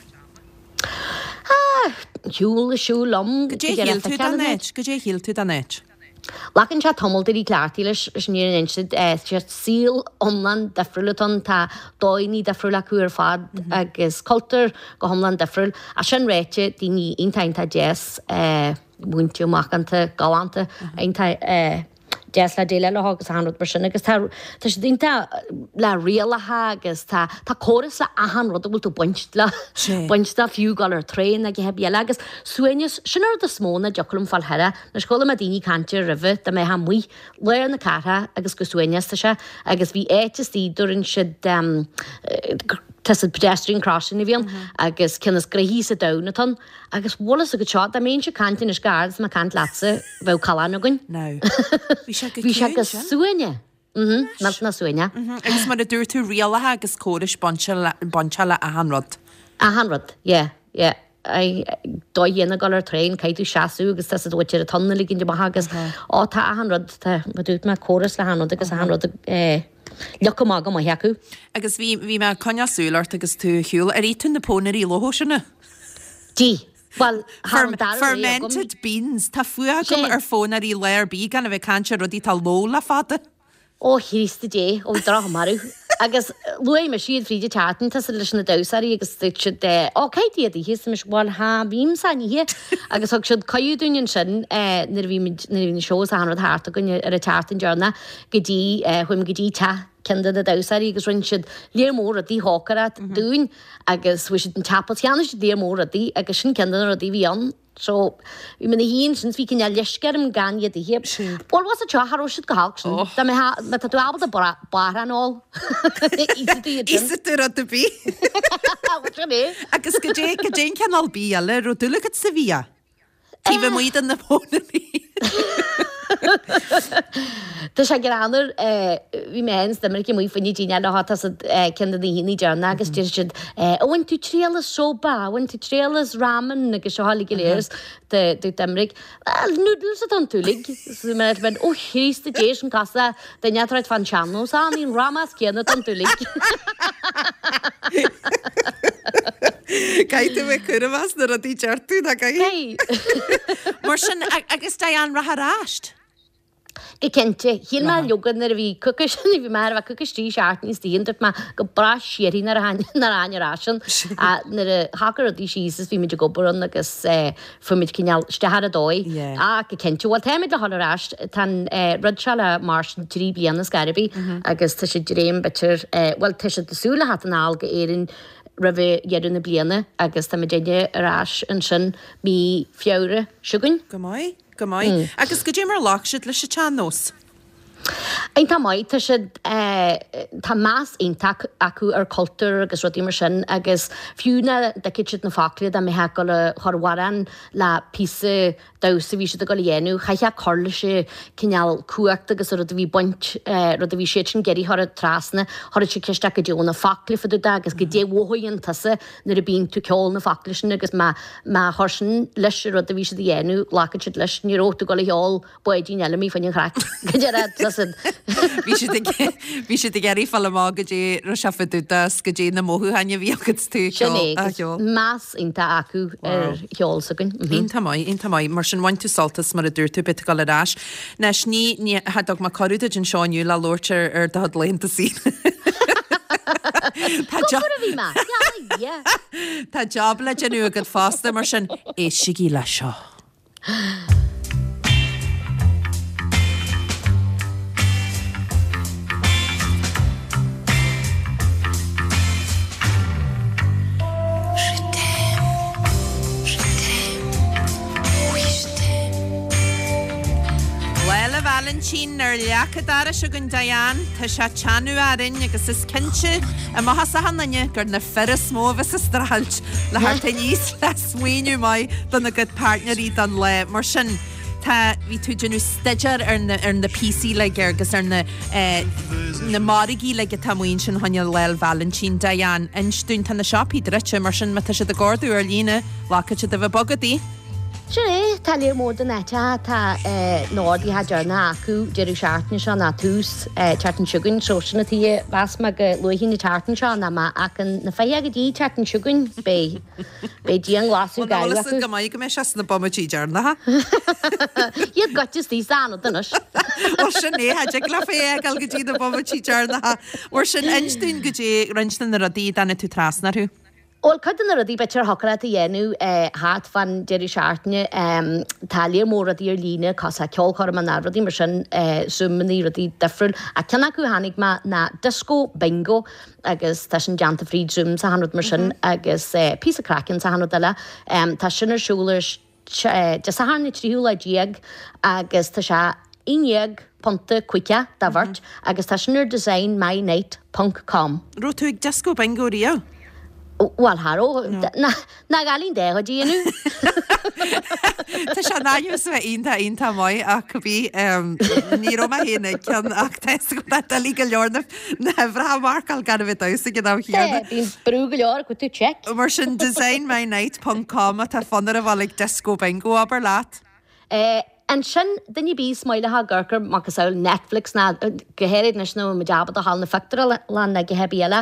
Speaker 5: Siúil siúlom
Speaker 1: go dé híal tú danéit.
Speaker 5: Lachan se tomulta í cleachtaí leis níor an insid sé síl omlan defriúlaton tá dóiní defriúla cuair fad agus cultúr go homlan defriúil a sin réite daoine intainta jazz bhaintú machanta galanta einta jazz le déile le agus hanrad mar sin agus tá sé dínta le rialathe agus tá choras le ahan rud bhfuil tú buint le fiú gal ar tréin a heb eile agus suaines sinar de smóna decolm fal heire na scola a daoine cantir rih de mé ha muoi leir na cara agus go suainesta se agus bhí éitistí durin siad Tessad pedestrian crossing bhíon agus cinnas grahí sa danaton agus bhlas a go teá a mén se cantin is gards má cant lása bheith calán agan.
Speaker 1: No.
Speaker 5: Bhí se go suaine. na suine.
Speaker 1: Agus mar a dúir tú rialathe agus córis bonseala a hanrod.
Speaker 5: A hanrod, yeah. Dó dhéanana gáil trein caiitú seaú agus tas a dúirte a tanna liginn de agus á tá a hanrod dút me choras le hanrod agus a hanrod lecha má go heacu.
Speaker 1: Agus bhí me coneasúlart agus tú hiúil a rítún na póna í lohoisina.
Speaker 5: Dí. Well,
Speaker 1: fermented beans tá fua gom ar fóna í leir bí gan a bheith canse rodí tá lóla fada.
Speaker 5: Ó hísta dé ó dra marú. Agus luai me siad fríide tatan tas leis na dosarí agus siad caiitiad í hís mis bháil ha bím san hí agus thug siad caiúdúin sin nar bhí na seós a hanrad háta gon ar a tatan dearna go dtí chuim go dtí te cenda a dosarí agus rinn siad léir mór a dtí hácarat dún agus bhui siad an tapalteanna siad léir mór a dtí agus sin cenda a dtí bhí an. So, vi mynd i hun sy'n fi cynnig leisger am gan i dy heb. Bol was a tio har osid gahal. Da me ta tu abod a bar an ôl.
Speaker 1: Isid dy rod y bi. Agus gydyn canol bi ale, ro dwlig at Sevilla. Ti fe mwyd yn y pôn yn ni.
Speaker 5: Tá sé granar bhí més de mar mí fanní díine le há cin na híí dearna agus tíir siad bhain tú tréalas soba, bhain tú tréalas ramen agus se hála léirs de Demric. Noodles a an túlig me ben ó hísta dééis an casa de neatráid fan seannos an ín ramas céanna an túlig.
Speaker 1: Caiite bheith curvas na rodí teartú na gaí. Mar sin agus da an ratharáist.
Speaker 5: Gekente, híl me lugan ar bhí cucas bhí mar bh cucas trí seaartní stíon dut me go bra siirí na arásin a nar a hagar a dí síos bhí meidir gobaran agus fumid cinál stehar a dói a gekente bhil téimiid le háráist tan rud se le mar trí blian na Scaribí agus tá sé dréim bitir bhil te sé desúla hat an ága éirin ra bheith dhéann na bliana agus tá déine arás an sin mí fiore siúgain.
Speaker 1: Go mai. Agus go dé mar lách siad leis se teannos.
Speaker 5: Ein tá maid tá siad tá más intach acu ar cultúr agus rudí mar sin agus fiúna de kitchid na fácliad a méthe go le chorwaran le písa dausa bhí siad a go dhéanú chaithe corla sé cinál cuacht agus rud a bhí buint rud a bhí sé sin geirí thar a trasna thar sé cisteach go dúna fácli fadu agus go déhhaíon tasa nar a bíon tú ceol na fácli sin agus má thorsin leis rud a bhí siad a dhéanú lácha siad leis ní róta go le heol buidín eile mí fannin chrac
Speaker 1: Bhí si de geirí fall má go dé ro sefaútas go dé na móthú haine bhí agad tú
Speaker 5: Más inta acu ar cheolsagan.
Speaker 1: Intamáid mar sin bhain tú saltas mar a dúirú bit go lerás. Nes ní hadog má choúide an seáinú le lóirtear ar dad lénta sí. Tá job le genú agad fásta mar sin é sigí le seo. Valentín ar leachadara siúgan Diane tá se teanú arin agus is cinse a maithas a hananne gur na ferris móvis is strahailt le thart a níos le smuoinú mai don na good partnerí don le mar sin tá bhí tú genú steidir ar na PC le agus ar na marigí le tamuoin sin haine leil Valentín Diane instún tan na seopí dreite mar sin mata se a gordú ar lína lácha se a bheith bogadí.
Speaker 5: Sure, talir mód an eta tá nódí ha dearna acu deirú seaartna seo na tús teartan siúgain so sinna tí bas me go luhín na teartan seo na má acan na fé go dí teartan siúgain bé dían glasú gaú acu.
Speaker 1: Go mai go mé se na bomatí dearna ha?
Speaker 5: Iad gotis tí san danas.
Speaker 1: Or sin é heidir le fé gal go dtí na bomatí dearna ha. Or sin einstún go dé rinstan na radí dana tú trasnarú.
Speaker 5: Ol cadan ar a dí betir hocara a dhéanú hát fan deirí seaartne talíar mór a dí ar lína cos a ceol chor man náradí mar sin summaní a dí difriúil a ceanna acu hánig na disco bingo agus tá sin deanta fríd zoom sa hanrad mar sin agus pí a crackin sa hanrad eile tá sin ar siúlairs de sa hána tríúla díag agus tá se inéag ponta cuice davart, agus tá sin ar design mynight.com.
Speaker 1: Ro tú ag disco bingo rio?
Speaker 5: Well Haró na galín dé a díanú.
Speaker 1: Tá se náús bheith onanta maiid a go bhí ní ma héna cean ach go lí go leornah na bhrá marcail gan bh dosa go dáchéarna.
Speaker 5: Bhín brú go leor go tú check.
Speaker 1: Mar sin designmynight.com tá fanar a bhlaigh disco bingo aber láat.
Speaker 5: An sin duine bí smaoilethe ggurchar má go saoil Netflix na gohéad na nó me jabba a hall na factor le na go hebíile.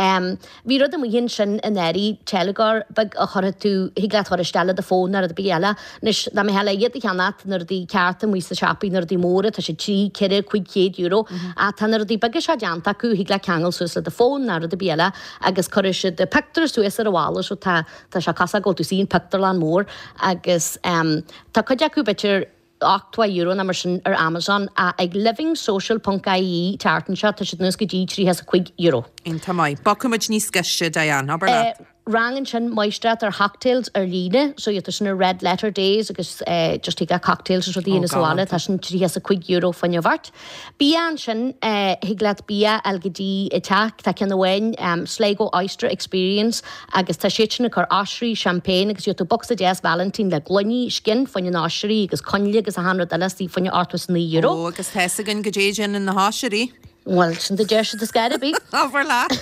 Speaker 5: Bhí rud am hén sin in éirí tegar bag a chora tú higla chu stelle de fón ar a bíile, nus na mé heile iad cheannat nar dí ceartta mí sa seapaí nar dí móra tá sé trí ceir €5 a tanar dí bag se deanta acu higla cheangal suasla de fón ar a bíile agus choir se de pector suas ar a bhála so tá se casa go tú sín pectorlan mór agus tá chuide acu bitir €8 na mar sin ar Amazon a ag livingsocial.ie tartan se tá si nus go dí €3
Speaker 1: Inta mai. Bacumid níos sceiste Diane, aber láat.
Speaker 5: Rangan sin maistrat ar cocktails ar líne, so iad sin red letter days agus just ag cocktails ar dtíana sála tá sin €3 fanne bhart. Bí an sin higlaat bí LGD attack tá cin bhhain Sligo Oyster Experience agus tá sé sinna chu asrí champagne agus tú box a 10 Valentín le gloní skin fanne náisií agus conile agus a hanrad elasí fanne €8
Speaker 1: Ó, agus thesagan go déan in na háisií.
Speaker 5: Well, sin de deir de scaide bí.
Speaker 1: Over láat.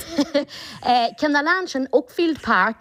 Speaker 5: Cin na land sin Oakfield Park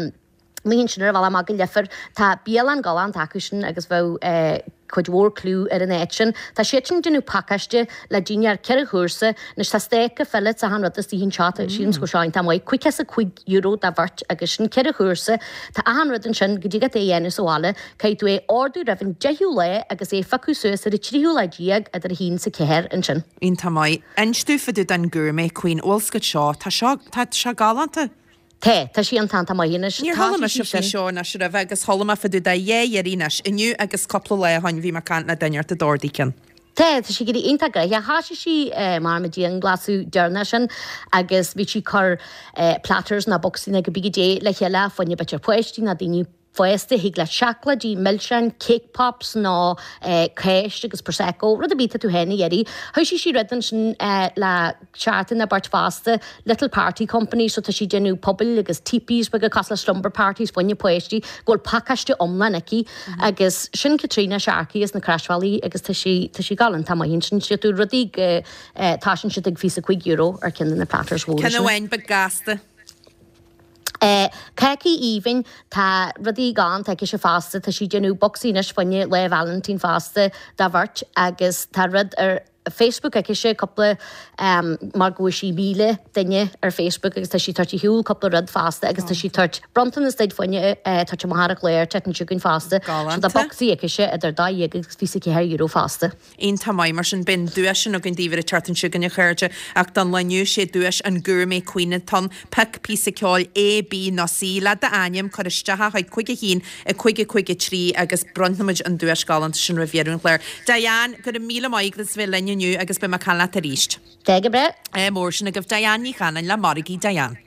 Speaker 5: mín sin ar bhil mag go lefer tá bíalan galan acu sin agus bh chuid mhór clú ar an éit sin. Tá sé sin denú pacaiste le díine ar ceir thuúsa nus tá stéice fellile a an rutas hín chata sin go seáin tá maiid cuiice a €5 dá bhart agus sin ceir thuúsa tá anrudan sin go ddígad é dhéanú sála cai tú é ordú raibhann deú le agus é facu suas ar tríú le díag a ar hín sa céir an sin.
Speaker 1: Ínta mai. Einstúfaú den gurmé Queen Olscott seo tá se galanta.
Speaker 5: Tá sí an tananta mai dhéine
Speaker 1: Níor thola se fao seo na se bheith agus thola faú da dhéarínas inniu agus coppla le hain bhí mar cant na daineart a dordícin.
Speaker 5: Tá si gurí intagra, háisi si mar me dí an glasú dearna sin agus bhí si chur platters na boxína go bigé le heile fanne betir poisttí na daoine foiiste hig le seacladí milsein, cake pops ná céist agus prosecco, rud a bíta tú henna éirí. Thuisi si ridan sin le chartan na bart fásta Little Party Company so tá si genú pobil agus tipís bag a cas le slumber parties fanne poisttí ggóil pacaiste omla neki agus sin Katrina Sharkey is na Crashvalley agus tá si galan tá hinn sin si tú rudí tá sin si ag €5 ar cin na platters bhór.
Speaker 1: Cena bhain bag gasta.
Speaker 5: Ceci íhain tá rudí gan te se fásta tá si genú boxínas fanne le Valentín fásta dá bhart agus tá rud ar Facebook ag sé coppla mar go sí bíle daine ar Facebook agus tá sí tartí hiúil coppla rud fásta agus tá sí tart Bronton is deid fanne tá marach léir tetan siúgann fásta dá boxí ag sé idir dá agus ví €1 fásta.
Speaker 1: Ínta mai mar sin bin dúisin a gin díomhar a tartan siúgan a chuirte ach don leniu sé dúis an gurmé Queen tan pec pí ceáil AB nó sí le de aim choristethe chuid chuige hín a chuige trí agus brontnaid an dúis galant sin rahéún léir. Diane go míle maiglas bhfuil leniu agus be mar chala a ríist.
Speaker 5: Teige bre?
Speaker 1: Mór sin a goh Diane ní chanan le marigí Diane.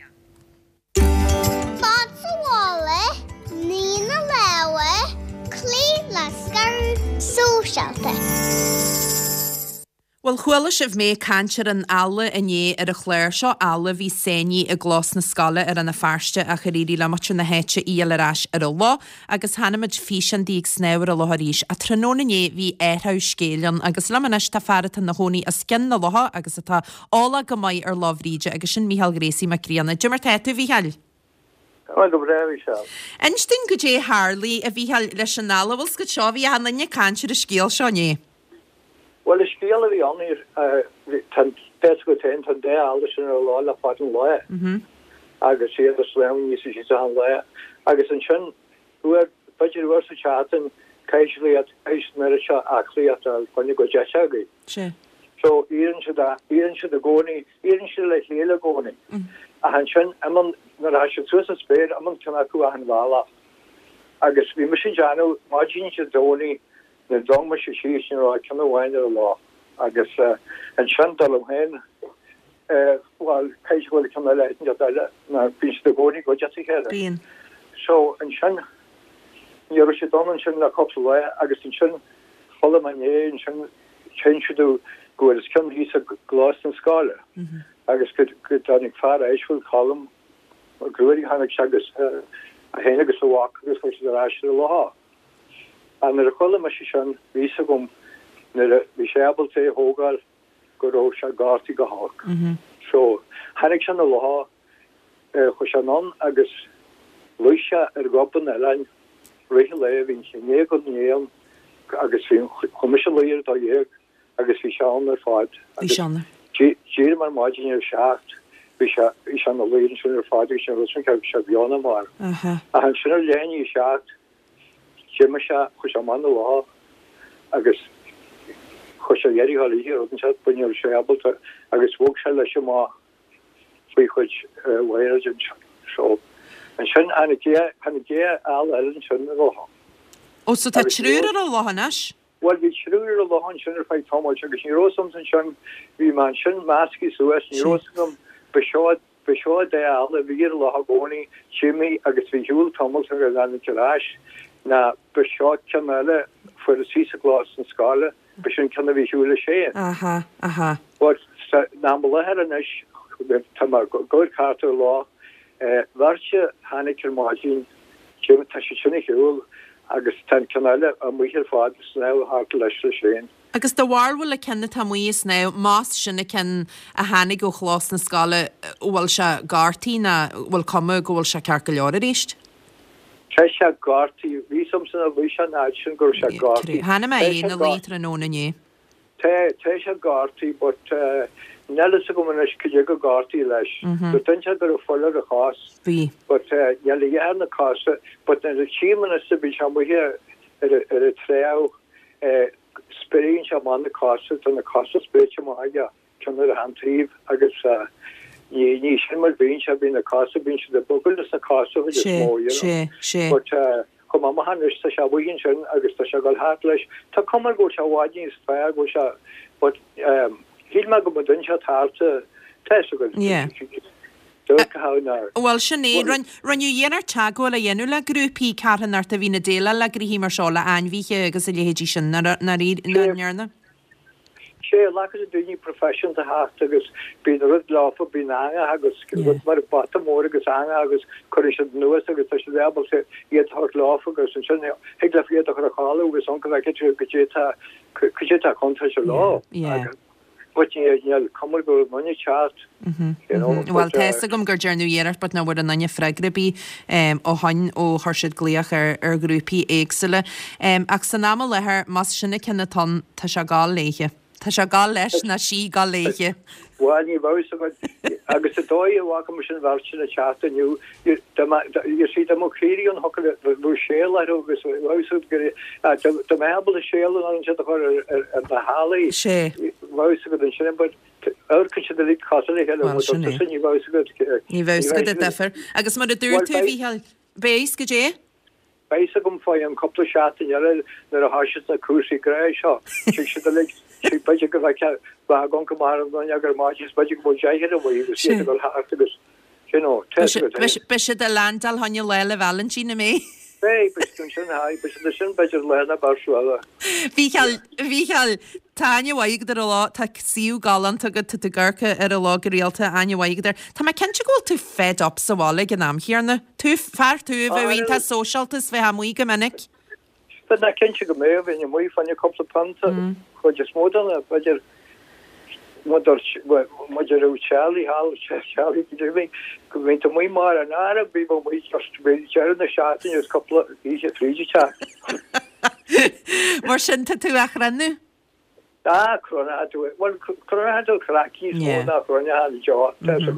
Speaker 6: Másahála, nína leha, clí le scar sóseálta.
Speaker 1: Well, chuala sibh mé cantir an alla iné ar a chléir seo alla bhí séní a glás na scala ar anna fearste a choríí le mat na héite íalarás ar a lá agus hanamid físan díag snéir a látharíis a trónané bhí éthá scélan agus lemanis tá ferrata na hóí a scin na látha agus atá ála go maiid ar láhríide agus sin Mícheál Gréasí Macríanna. Jimar tétu bhíheil. Einstin go dé Harley a bhíheil leis an nála bhil go seo bhí hanna cantir a scéal seoné.
Speaker 7: Well, is scéal a bhí an tan go ten tan dé aldus sin lá le fat an lá agus sé a slam ní si an lá agus an sin budget was a chatan casually at mer actually at funny go jashagi so even should the goni even should like le goni a han sin amon na should so spare amon tanaku an wala agus vi machine jano margin should doni the dong machine or come away the law agus and shandal hen well casually come na pinch the goni go just together so and shan you're she done and na couple way agus and shan follow my and shan change to go as come he's a glass and scholar agus good donic far I will column goí hannig segus a hénagus aá agus fu ará lá. An er a cholle me se ví gom vi sébal sé hógal goró se garti go hak. So hannig se a lá chu se non agus luise goban elein ri le vín sé né go néan agus fi chomis leir a dhéag agus vi se an fáid. Dé mar margin secht vi an a leiden sin fád se Russen se bjana mar. A han sinnne léni secht me se chu man lá agus chu se éri hall hir se bunir sebal agus bóg se lei sem má fao chuid weirgin so an sin hanné all ellen sin lá.
Speaker 1: Ó so tá trúr a láhanas?
Speaker 7: Well vi trúr a láhan sinnner feit Tom agus ní Rosom sin vi man sin maski Sues ní Rosgum beá dé alle vi lá goni Jimmy agus vi Joel Thomas an garage. Na beá meile fu a sísaglas an skale be sin kannna vi húle sé. Wat na leher an go carter lá verse hannig margin ta sinnig húl agus tan canile a muhir fád sná hart leis sé.
Speaker 1: Agus do bhharhfuil a cenne tá muos ná más sinna cin a hanig ó chlás na scala bhfuil se gartaí na bhfuil cuma go bhfuil se cear go leir a ríist?
Speaker 7: Te se gartaí ví som san a bhí se náid sin gur se gartaí.
Speaker 1: Hanna mé na lítra nóna nné.
Speaker 7: Te se gartaí, but nelle se go man go go gartaí leis. Den se gur a folle a chás.
Speaker 1: Bhí.
Speaker 7: But jelle hé na cása, but na chiman se bí se muhir ar a treo spirin se man na cása an na cása spé ma aige can a hantíh agus ní sin mar vín se bí na casa vín se de bogul na casa kom ma han se se bugin sin agus se gal hat leis Tá kommer go se wadin fe go se but hí me go dun se tarte te
Speaker 1: Well sinné ranniu dhéanaar teagháil a dhéanú le grúpií carhanart a bhína déile le gur hí mar seála einhíe agus a léhédí sin na nearna.
Speaker 7: sé la a duní profession a hat agus bí rud láfa bí anga agus mar batamór agus anga agus cho nuas agus se lebal sé iad hart láfa agus an sin he le fi a chaála agus an goéta contra se lá. Kommer go money chat.
Speaker 1: Well te gom gur dearnú dhéar, but na bhfuir an nanne freigribí ó hain ó thusid gléach ar grúpií éagsile. Ach san ná lethir mas sinna cinna tá se gá léige. Tá se gá leis na sí gá léige.
Speaker 7: Well ní bh agus a dóid bhá mar sin bhar sin a chataniu si amréí an ho bú séal agus bhú gur mebal a séal an se ar na hálaí
Speaker 1: sé
Speaker 7: bh go an sin, but kun se lí cosig ní
Speaker 1: bh go defer agus mar a dúir tú bhí bééis go dé?
Speaker 7: Béis gom fáid an coppla seatin nar a háisi a cruúsí gré seo si be go bh gon go mar an agur má be go déhir bhí go agus
Speaker 1: Be se de landal hanne leile Valentína mé?
Speaker 7: sin beidir lena barsúla.
Speaker 1: Bhícheall táinehhaig ar lá tá síú galant agad tu ggurcha ar a lá réalta ainehhaidir. Tá me cen ggóil tú fed op sa bhála gan am hiarna. Tú fear tú bhhaonnta socialtas bheit ha muí go minic?
Speaker 7: But na ken go mé in mui fan je couple panta chu just modern beidir Charlie Hall Charlie go mui mar an ara bí mui just na shatin is couple trí chat.
Speaker 1: Mar sin tú a rannu?
Speaker 7: Corona crackies Corona had jaw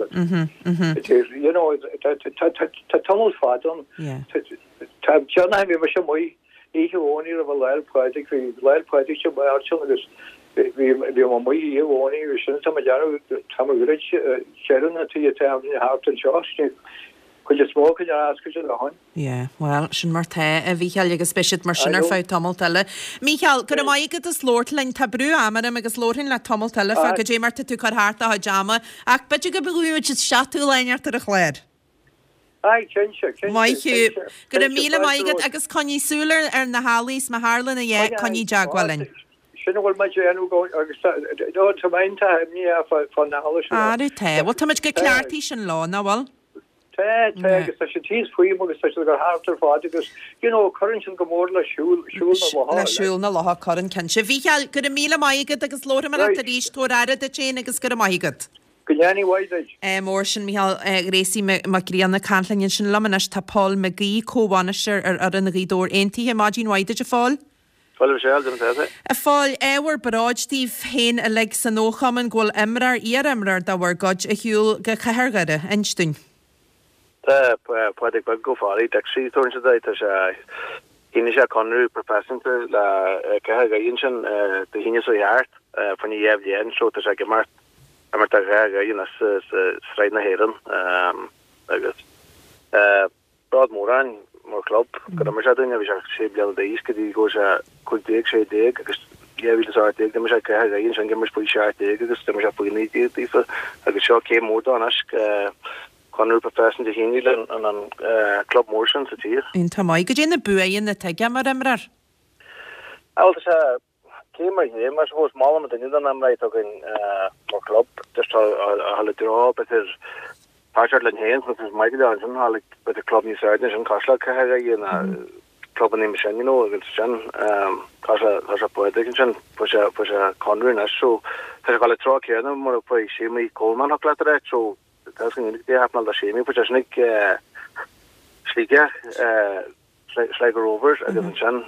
Speaker 7: tunnel fadon John vi mar mui ihe óí a leilpáidig hí leilpáidig se mar agus vi mui óí sin tam tam séna tú te hart an seáne chu je smó asku a hain?
Speaker 1: Well sin mar the a bhícheall agus speisiid mar sin ar fáid tomultile. Mícheall gur maigad is lóirlein tabrú amar agus lórin le tomultile fa go dé mar tú chu háta a jama ach beidir go beúid seaú leineart ar a chléir. Maiú gur a míle maigad agus coní súler ar na hálís ma hálan a dhé coní jaagwalin.
Speaker 7: Sinnhil me anú go agus mainta ní fan na há.
Speaker 1: Áú te, bhil tuid go ceartí sin lá náhil?
Speaker 7: agus tá sé tíos faoim agus tá gur hátar fád agus current an gomór lesúl
Speaker 1: na lá choran cin se bhícheal gur míle maigad agus lóra mar a ríéis tó aire de té agus gur maigad.
Speaker 7: Goléanní waid.
Speaker 1: Mór sin míhall réí maríanna canlainn sin lamanas tá Paul McGee cóhhaneir ar an rídór aontaithe mádín waide a fáil. A fáil éhar braidtíh féin a le san nóchaman ghfuil imrar imrar dáhar god a hiúil go chathgade einstún.
Speaker 8: Poedig bag go fáí de sí tó híine sé conú professionanta le cegaon sin de híine so heart fan éhléan so sé gemart mar gaon sreid na héan agus Broadmóran mór club go mar se dunne vi sé bli déis go dí go se chuig sé dé agus vi dé de se cegaon sin gimmar pu se dé agus de se puní dífa agus seo cé mór an Conú profession de híile an club motion sa tír.
Speaker 1: In tá mai go déna buin na teige mar imrar.
Speaker 8: Á se cémar hé mar hós má a den an amráid agin mar club just hall drá betir pálen héins met meide an hall be de club ní an kasla ke na club an sin agus sin poetic sin pu conrin so gal tro ke mar po sé mé Coleman ha le so hapnal da sémi nig slike Sligo Rovers agus sin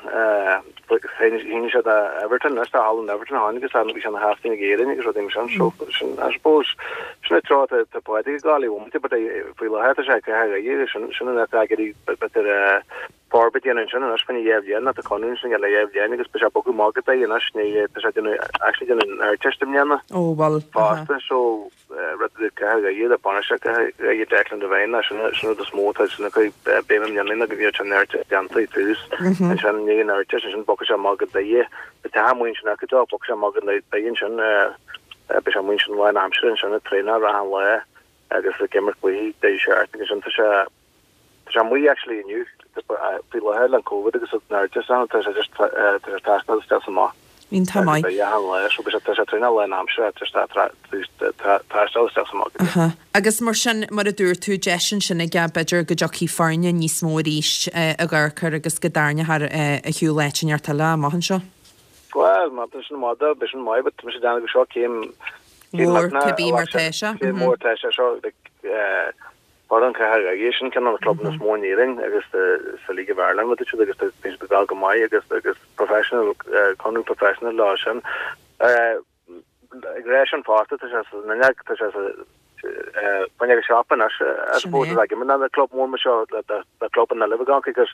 Speaker 8: hin se Everton nesta Hall Everton hangus vi an hafting gérin gus so I suppose sinna tro te poetic gali te fi het se sinna better Barbadian and Shannon Ashpin Yevlian at the convention at Yevlian because Bishop Magata and Ashni actually in our testimony.
Speaker 1: Oh well
Speaker 8: so Rather the Panashaka Declan the Vane National the small touch in the Bam Yanina give you a narrative Dante Fus and Shannon in our testimony Bokasha Magata the time when Shanaka Bokasha Magata Bayan Bishop Winston Line Amshire and Shannon trainer around Laya I guess the Gamer Quay they share I think it's we actually knew people had like COVID because just task stuff more.
Speaker 1: In Tamai. Agus mar sin mar a dúr tú jesin sinna ga beidir go joí farne níos mó ríis a gur chur agus go darne a hiú leitinart tal le mahan seo.
Speaker 8: Well, má mada be mai, but mis dan go seo céim
Speaker 1: bí mar teise.
Speaker 8: Mór teise seo Paran cahagation can an club na smó nearing agus sa League of Ireland with agus begal go mai agus professional conning professional law sin aggression part when shop and I suppose like the club more the club in the Liverpool because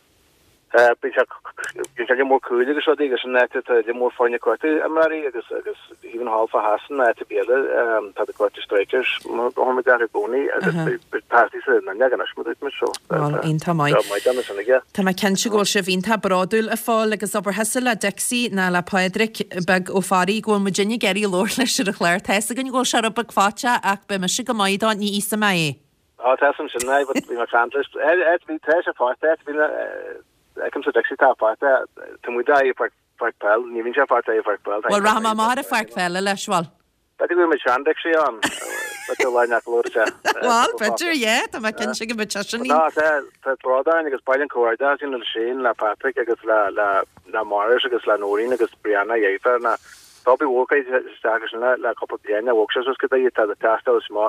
Speaker 8: more cool agus net more fun Mary agus even half a Hassan to be the court strikers boni parties
Speaker 1: Tá mai cen se ggóil se bhínta braúil a fáil agus obair heasa le Dixie na le Padraic bag ó farí ggóil mu Virginia geirí lór leis a chléir teessa gan ggóil se a bag fáte ach be me si go maiidá ní isa mai.
Speaker 8: Tá sin sinna bhí mar fanlist bhí te a fá kom so Dixie tap we die pel ni vin part pel
Speaker 1: Well ra mar a fark fell leiswal
Speaker 8: go me Dixie on
Speaker 1: Well better tá ma ken go bet
Speaker 8: brother agus bailin cuairda sin Shane la Patrick agus la Morris agus la Noreen agus Brianna Yefer na Bobby Walker la couple Diana workshops go the task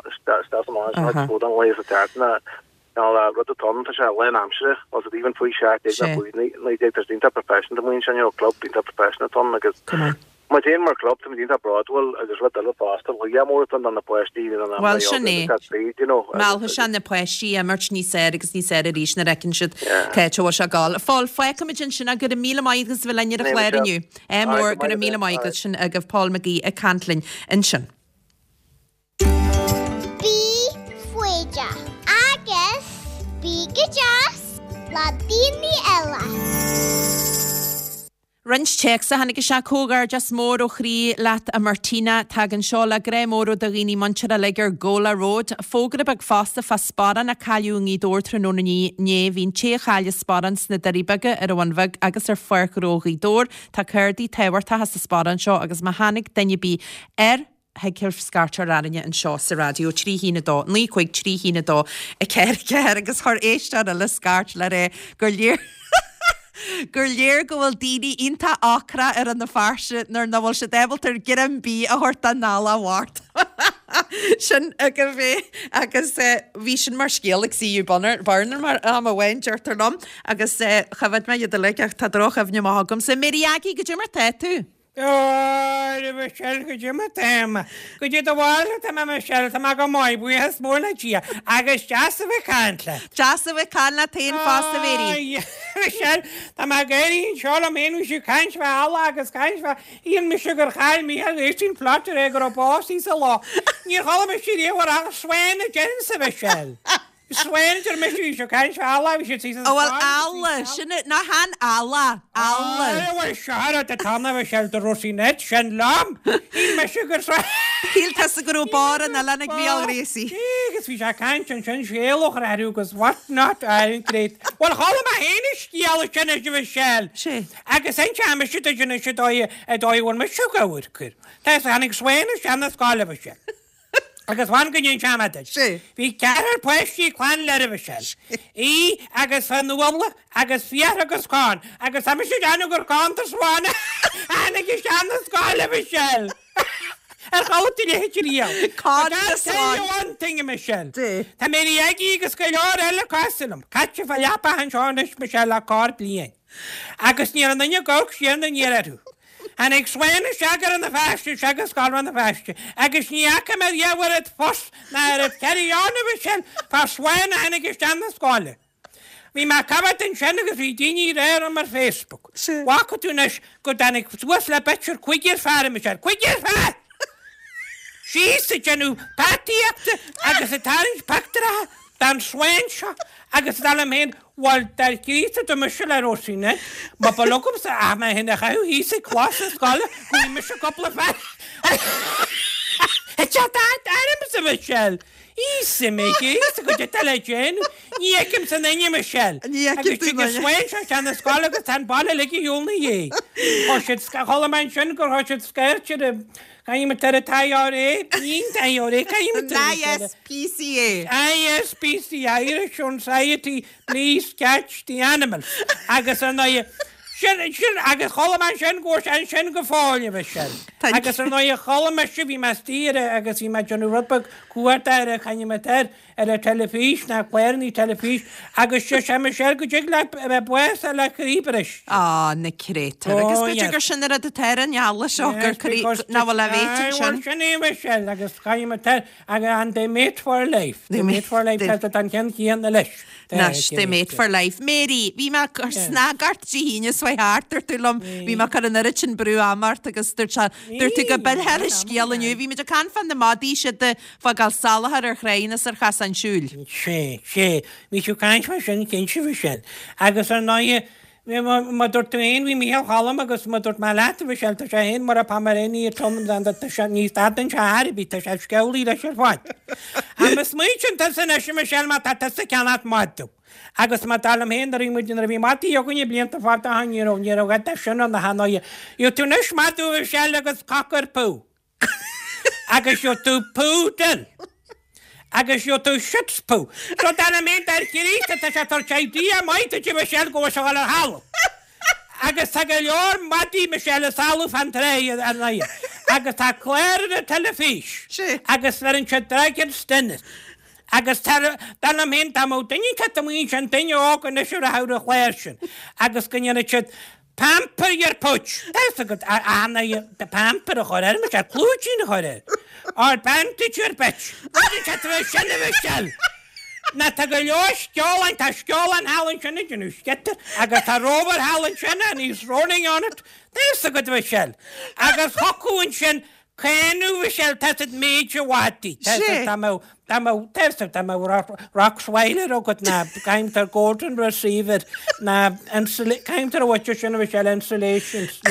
Speaker 8: ways of tartna rud a ton se len amsre was it even fui shark dínta profession win club dínta profession ton agus ma mar club dínta Broadwell agus wat pastel mór an na poistí
Speaker 1: Well sinné Mal se na poistí a mert ní sé agus ní sé a rís na rekin si ke se gal Fáil foiicimidjin sin a go a míle maigus vi lenne a chléirniu mór go a míle maigus sin a goh Paul McGee a cantlin in sin.
Speaker 6: La Dini Ella.
Speaker 1: Rins check sa hannig se cógar just mór ó chrí leat a Martina tagan seo le grémór da rií manchar a legur Gola Road fógra bag fásta fa sparan a caiú í dór nó né hín té chaile sparans na daríbege ar bhainbhag agus ar fuirróí dór tá chuirdí tehharta has sa sparan seo agus ma hanig danne bí heicir scartar aine an seo sa radio trí hína dó, ní chuig trí hína dó a ceir agus thir éiste a le scart le ré gur léir. Gur léir go bhfuil daoine ionta ácra ar an na farse nar na bhfuil se débaltar giran bí a thuirt an nála bhhart. Sin a go bhé agus bhí sin mar scéalaigh síú barnar mar am a bhain deirtar lom agus chafad me iad le ach tá droch a bhne mágam sa méíagaí go dtí mar te tú.
Speaker 9: Michelle go dtí mar téma. Go dtí do bháile tá Michelle tá go máid buíthe mór tí agus deasa bheith cáintla.
Speaker 1: Deasa bheith cána taon fásta bhéí.
Speaker 9: Michelle tá géirín seáil am éú siú caiint bheith ala agus caiint bheith íon mi se gur chail mí a éistín platar é gur básí sa lá. Níor chola me si réhhar a swainna déan sa Michelle. Swainir me se caiint ala sé tí.
Speaker 1: Bhfuil ala sinna na han ala.
Speaker 9: Bhfuil se a tanna bheith se do Rosínet sin lám. Í me se gur
Speaker 1: Híl te a gurú bar na lenig bíal réí.
Speaker 9: Gus bhí se caiint an sin séalach aú gus watnat aréit. Bhil chola a héine stíala sinna de bheith sell.
Speaker 1: sé.
Speaker 9: Agus an teama si a sinna si dóhhain me siúgaúir chur. Tá hanig swainna sena sála bh se. Agus bhain go dtíon teamata. Bhí cear poisttí chuin le bh se. Í agus fan nuamla agus fiar agus cáin, agus am si deanna gur cáanta sána ana gus teanna sála bh se. Ar chaúta le hitííal. Cáin ting Michelle. Tá mé ag agus go leir eile caiisilm. Caite bh leapa an seánis me se le cá blion. Agus ní an nanne gách sian na níarú. An ag swainna seagar an na feiste segus gáil an na feiste. Agus níacha me dhéhhar it fos na ar ceíánna bh sin fá swainna ana gus teanna sáile. Bhí me cabbat an sin agus bhí daoine réir an mar Facebook. Wacha túnas go danig suas le betir chuigir fear me se. Chuigir fear! Sí sa genú patííachta agus a tarins pactara dan swain seo agus dal am hen bhil dar cíta do me se le Rosínet, ba balogum sa me hinna chaú hí sa clása sála chuí me se coppla fe. Tá aim sa Michelle. Ísa mé ísa go de telegénú, níim san naine Michelle. Agus tu go swain se teanna sála agus tan bailla le dúlna dhé. Tá cholamán sin gur tho siad scairte Caim tar a taíár é, íon taíár é, caim
Speaker 1: ISPCA.
Speaker 9: ISPCA, Irish Society Please Catch the Animals. Agus an sin agus cholamán sin gúir an sin go fáile bheith sin. Agus an cholamá si bhí me tíre agus í me Johnú Rudbach cuairta ar a chaimimetar ar a telefís na cuairní telefís agus se me se go dtí le buas a le chríberis.
Speaker 1: Á na crétar agus go gur sin ar a de tean neala seo gur ná bhfuil le bhéit sin.
Speaker 9: Sin é se agus chaimimetar agus an dé made for life. Dé made for life an cean cían na leis.
Speaker 1: Nas dé made for life. Mary, bhí me snagart híine swa hátar túlam bhí me chu an sin brú amart agus dúirtu go bedheir scéalaniu bhí me a can fan na mádí si de fá gal salahar ar chréinas ar chas an siúil.
Speaker 9: sé, mí siú caiint mar sin cin si bhí sin. Agus ar náide ma dúirt éon bhí míhall chalam agus ma dúirt má leata bhí seilta sé héon mar a pamaréí a tom an níos dadan se háirbí tá sé sceolaí leis ar fáid. Agus muoin tá san eisi me seil má tá sa ceanát máú. Agus má talam héin ar mu a bhí matí joganní blianta fáta haníú níar sin an na hanáide. Iú tú neis matú bh seil agus cacar pú. Agus jo tú púdal. Agus jo tú sitspú. So dána mé ar ciríta tá se tar teidí a maita tí me seil go se gáil ar hall. Agus tá go leor matí me seil a salú fan tré ar naide. Agus tá cléir a telefís. Agus ver an se dreigir stinnes. Agus dana mé am daine catamí an daine ágan na siú a há a chléir sin. Agus gannne si pamper ar puch. That's a good anna the pamper a choir me se clúin choir. Ar bantiir bitch. Sin Na tá go leor sceálainn tá sceálainn hallan sinna genú scetar agus tá róbar hallan sinna and he's running on it. That's a good Michelle. Agus hocuúin sin Céanú bhí sé tá méide bhhatí tá rocksweiler og na keimtar golden receiver na keimtar what you should have installations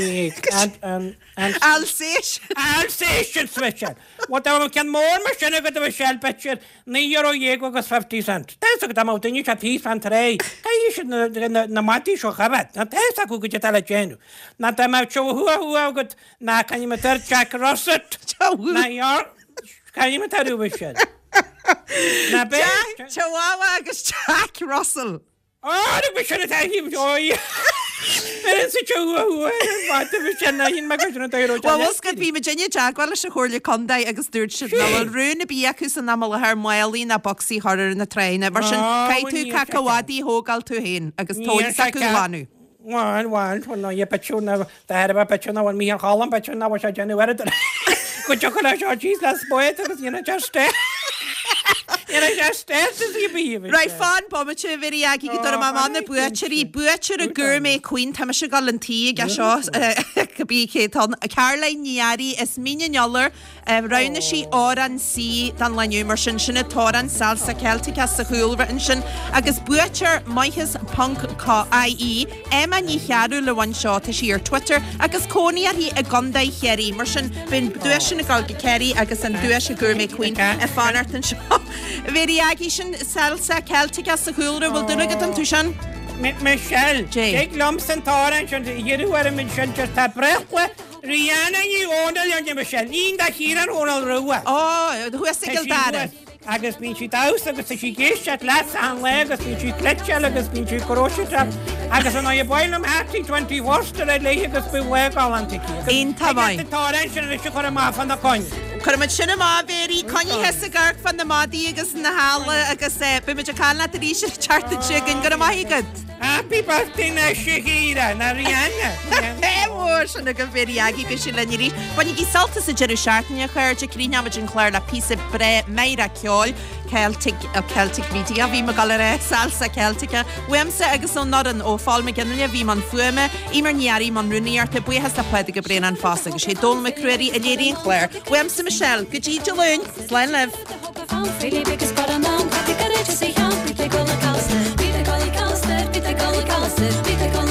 Speaker 9: Alsation special. What I can more machine go to shell picture €9 agus 50 cents. That's a amount in you at teeth and tray. You should na mati show habit. Na tesa ku get ala genu. Na ta ma show who got na can you meter Jack Russett. Na your can you meter you shell. Na be
Speaker 2: Chihuahua agus Jack Russell.
Speaker 9: Oh, we should have him joy.
Speaker 2: Was go bhí Virginia Jaguar se chóirla condaid agus dúirt si ná runúna bí acu san ná ar máilí na boxí thoir na treine mar sin cai tú cacahádaí hógáil tú héin agus tóir sa goháú.
Speaker 9: Bháin ná je peúna peúna bhil mí chalam peúna bh se genúir go tu le seo tíos le spoid agus dhéana juste.
Speaker 2: Right fan bommete virí agi go má manna buteí buteir a gur mé cuioin tá se galantí a seo bí chéán a Caroline Niari is míneollar rana sí áran sí dan leniu mar sin sinna tóran salsa Celtica sa chuúlra in sin agus buteir maithas punk.ie Emma ní chearú le bhain seo tá sí ar Twitter agus cóníar hí a gandaid chéirí mar sin bin dúis sin a gáil go ceirí agus an dúis a gur mé cuioin a fanart an seo. Very agation salsa Celtica sa chuúlra bhil duna go an tú sin?
Speaker 9: Michelle, take lumps and torrents and you were a mission just a breath. Rihanna, you own a Michelle. In the here and all Rua.
Speaker 2: Oh, who has single dad?
Speaker 9: Agus bín si daus agus si géisiat las an le agus bín si cletseal agus bín si coróisiach agus an á bhilm hatí 20 Worcester le agus bu weáil anticí.
Speaker 2: Ein tamáid.
Speaker 9: Tá sin is chu má fan na coin.
Speaker 2: Chumid sinna má bhéí coní he a gar fan na mádaí agus na hála agus buimiid a cána a rí se charta sin go maigad.
Speaker 9: Happy birthday na Shakira na Rihanna.
Speaker 2: Mór sinna go bhéí agé be sin leníí. Bhainnig í saltas a jeú seaartne chuir de críneamid an chléir le pí bre méra ceáil Celtic víti a bhí me gal salsa Celtica. Weimsa agus ó nodan ó fáil me gannne bhí man fuime, imar nearí man runníart a buchas a pleidir go brean an fása agus sé dul me cruirí a léiríon chléir. Weimsa Michelle, go dtí de lún, slein leh.
Speaker 10: Vita Gully Calster, Vita Gully Calster, Vita Gully Calster, Vita Gully Calster, Vita Gully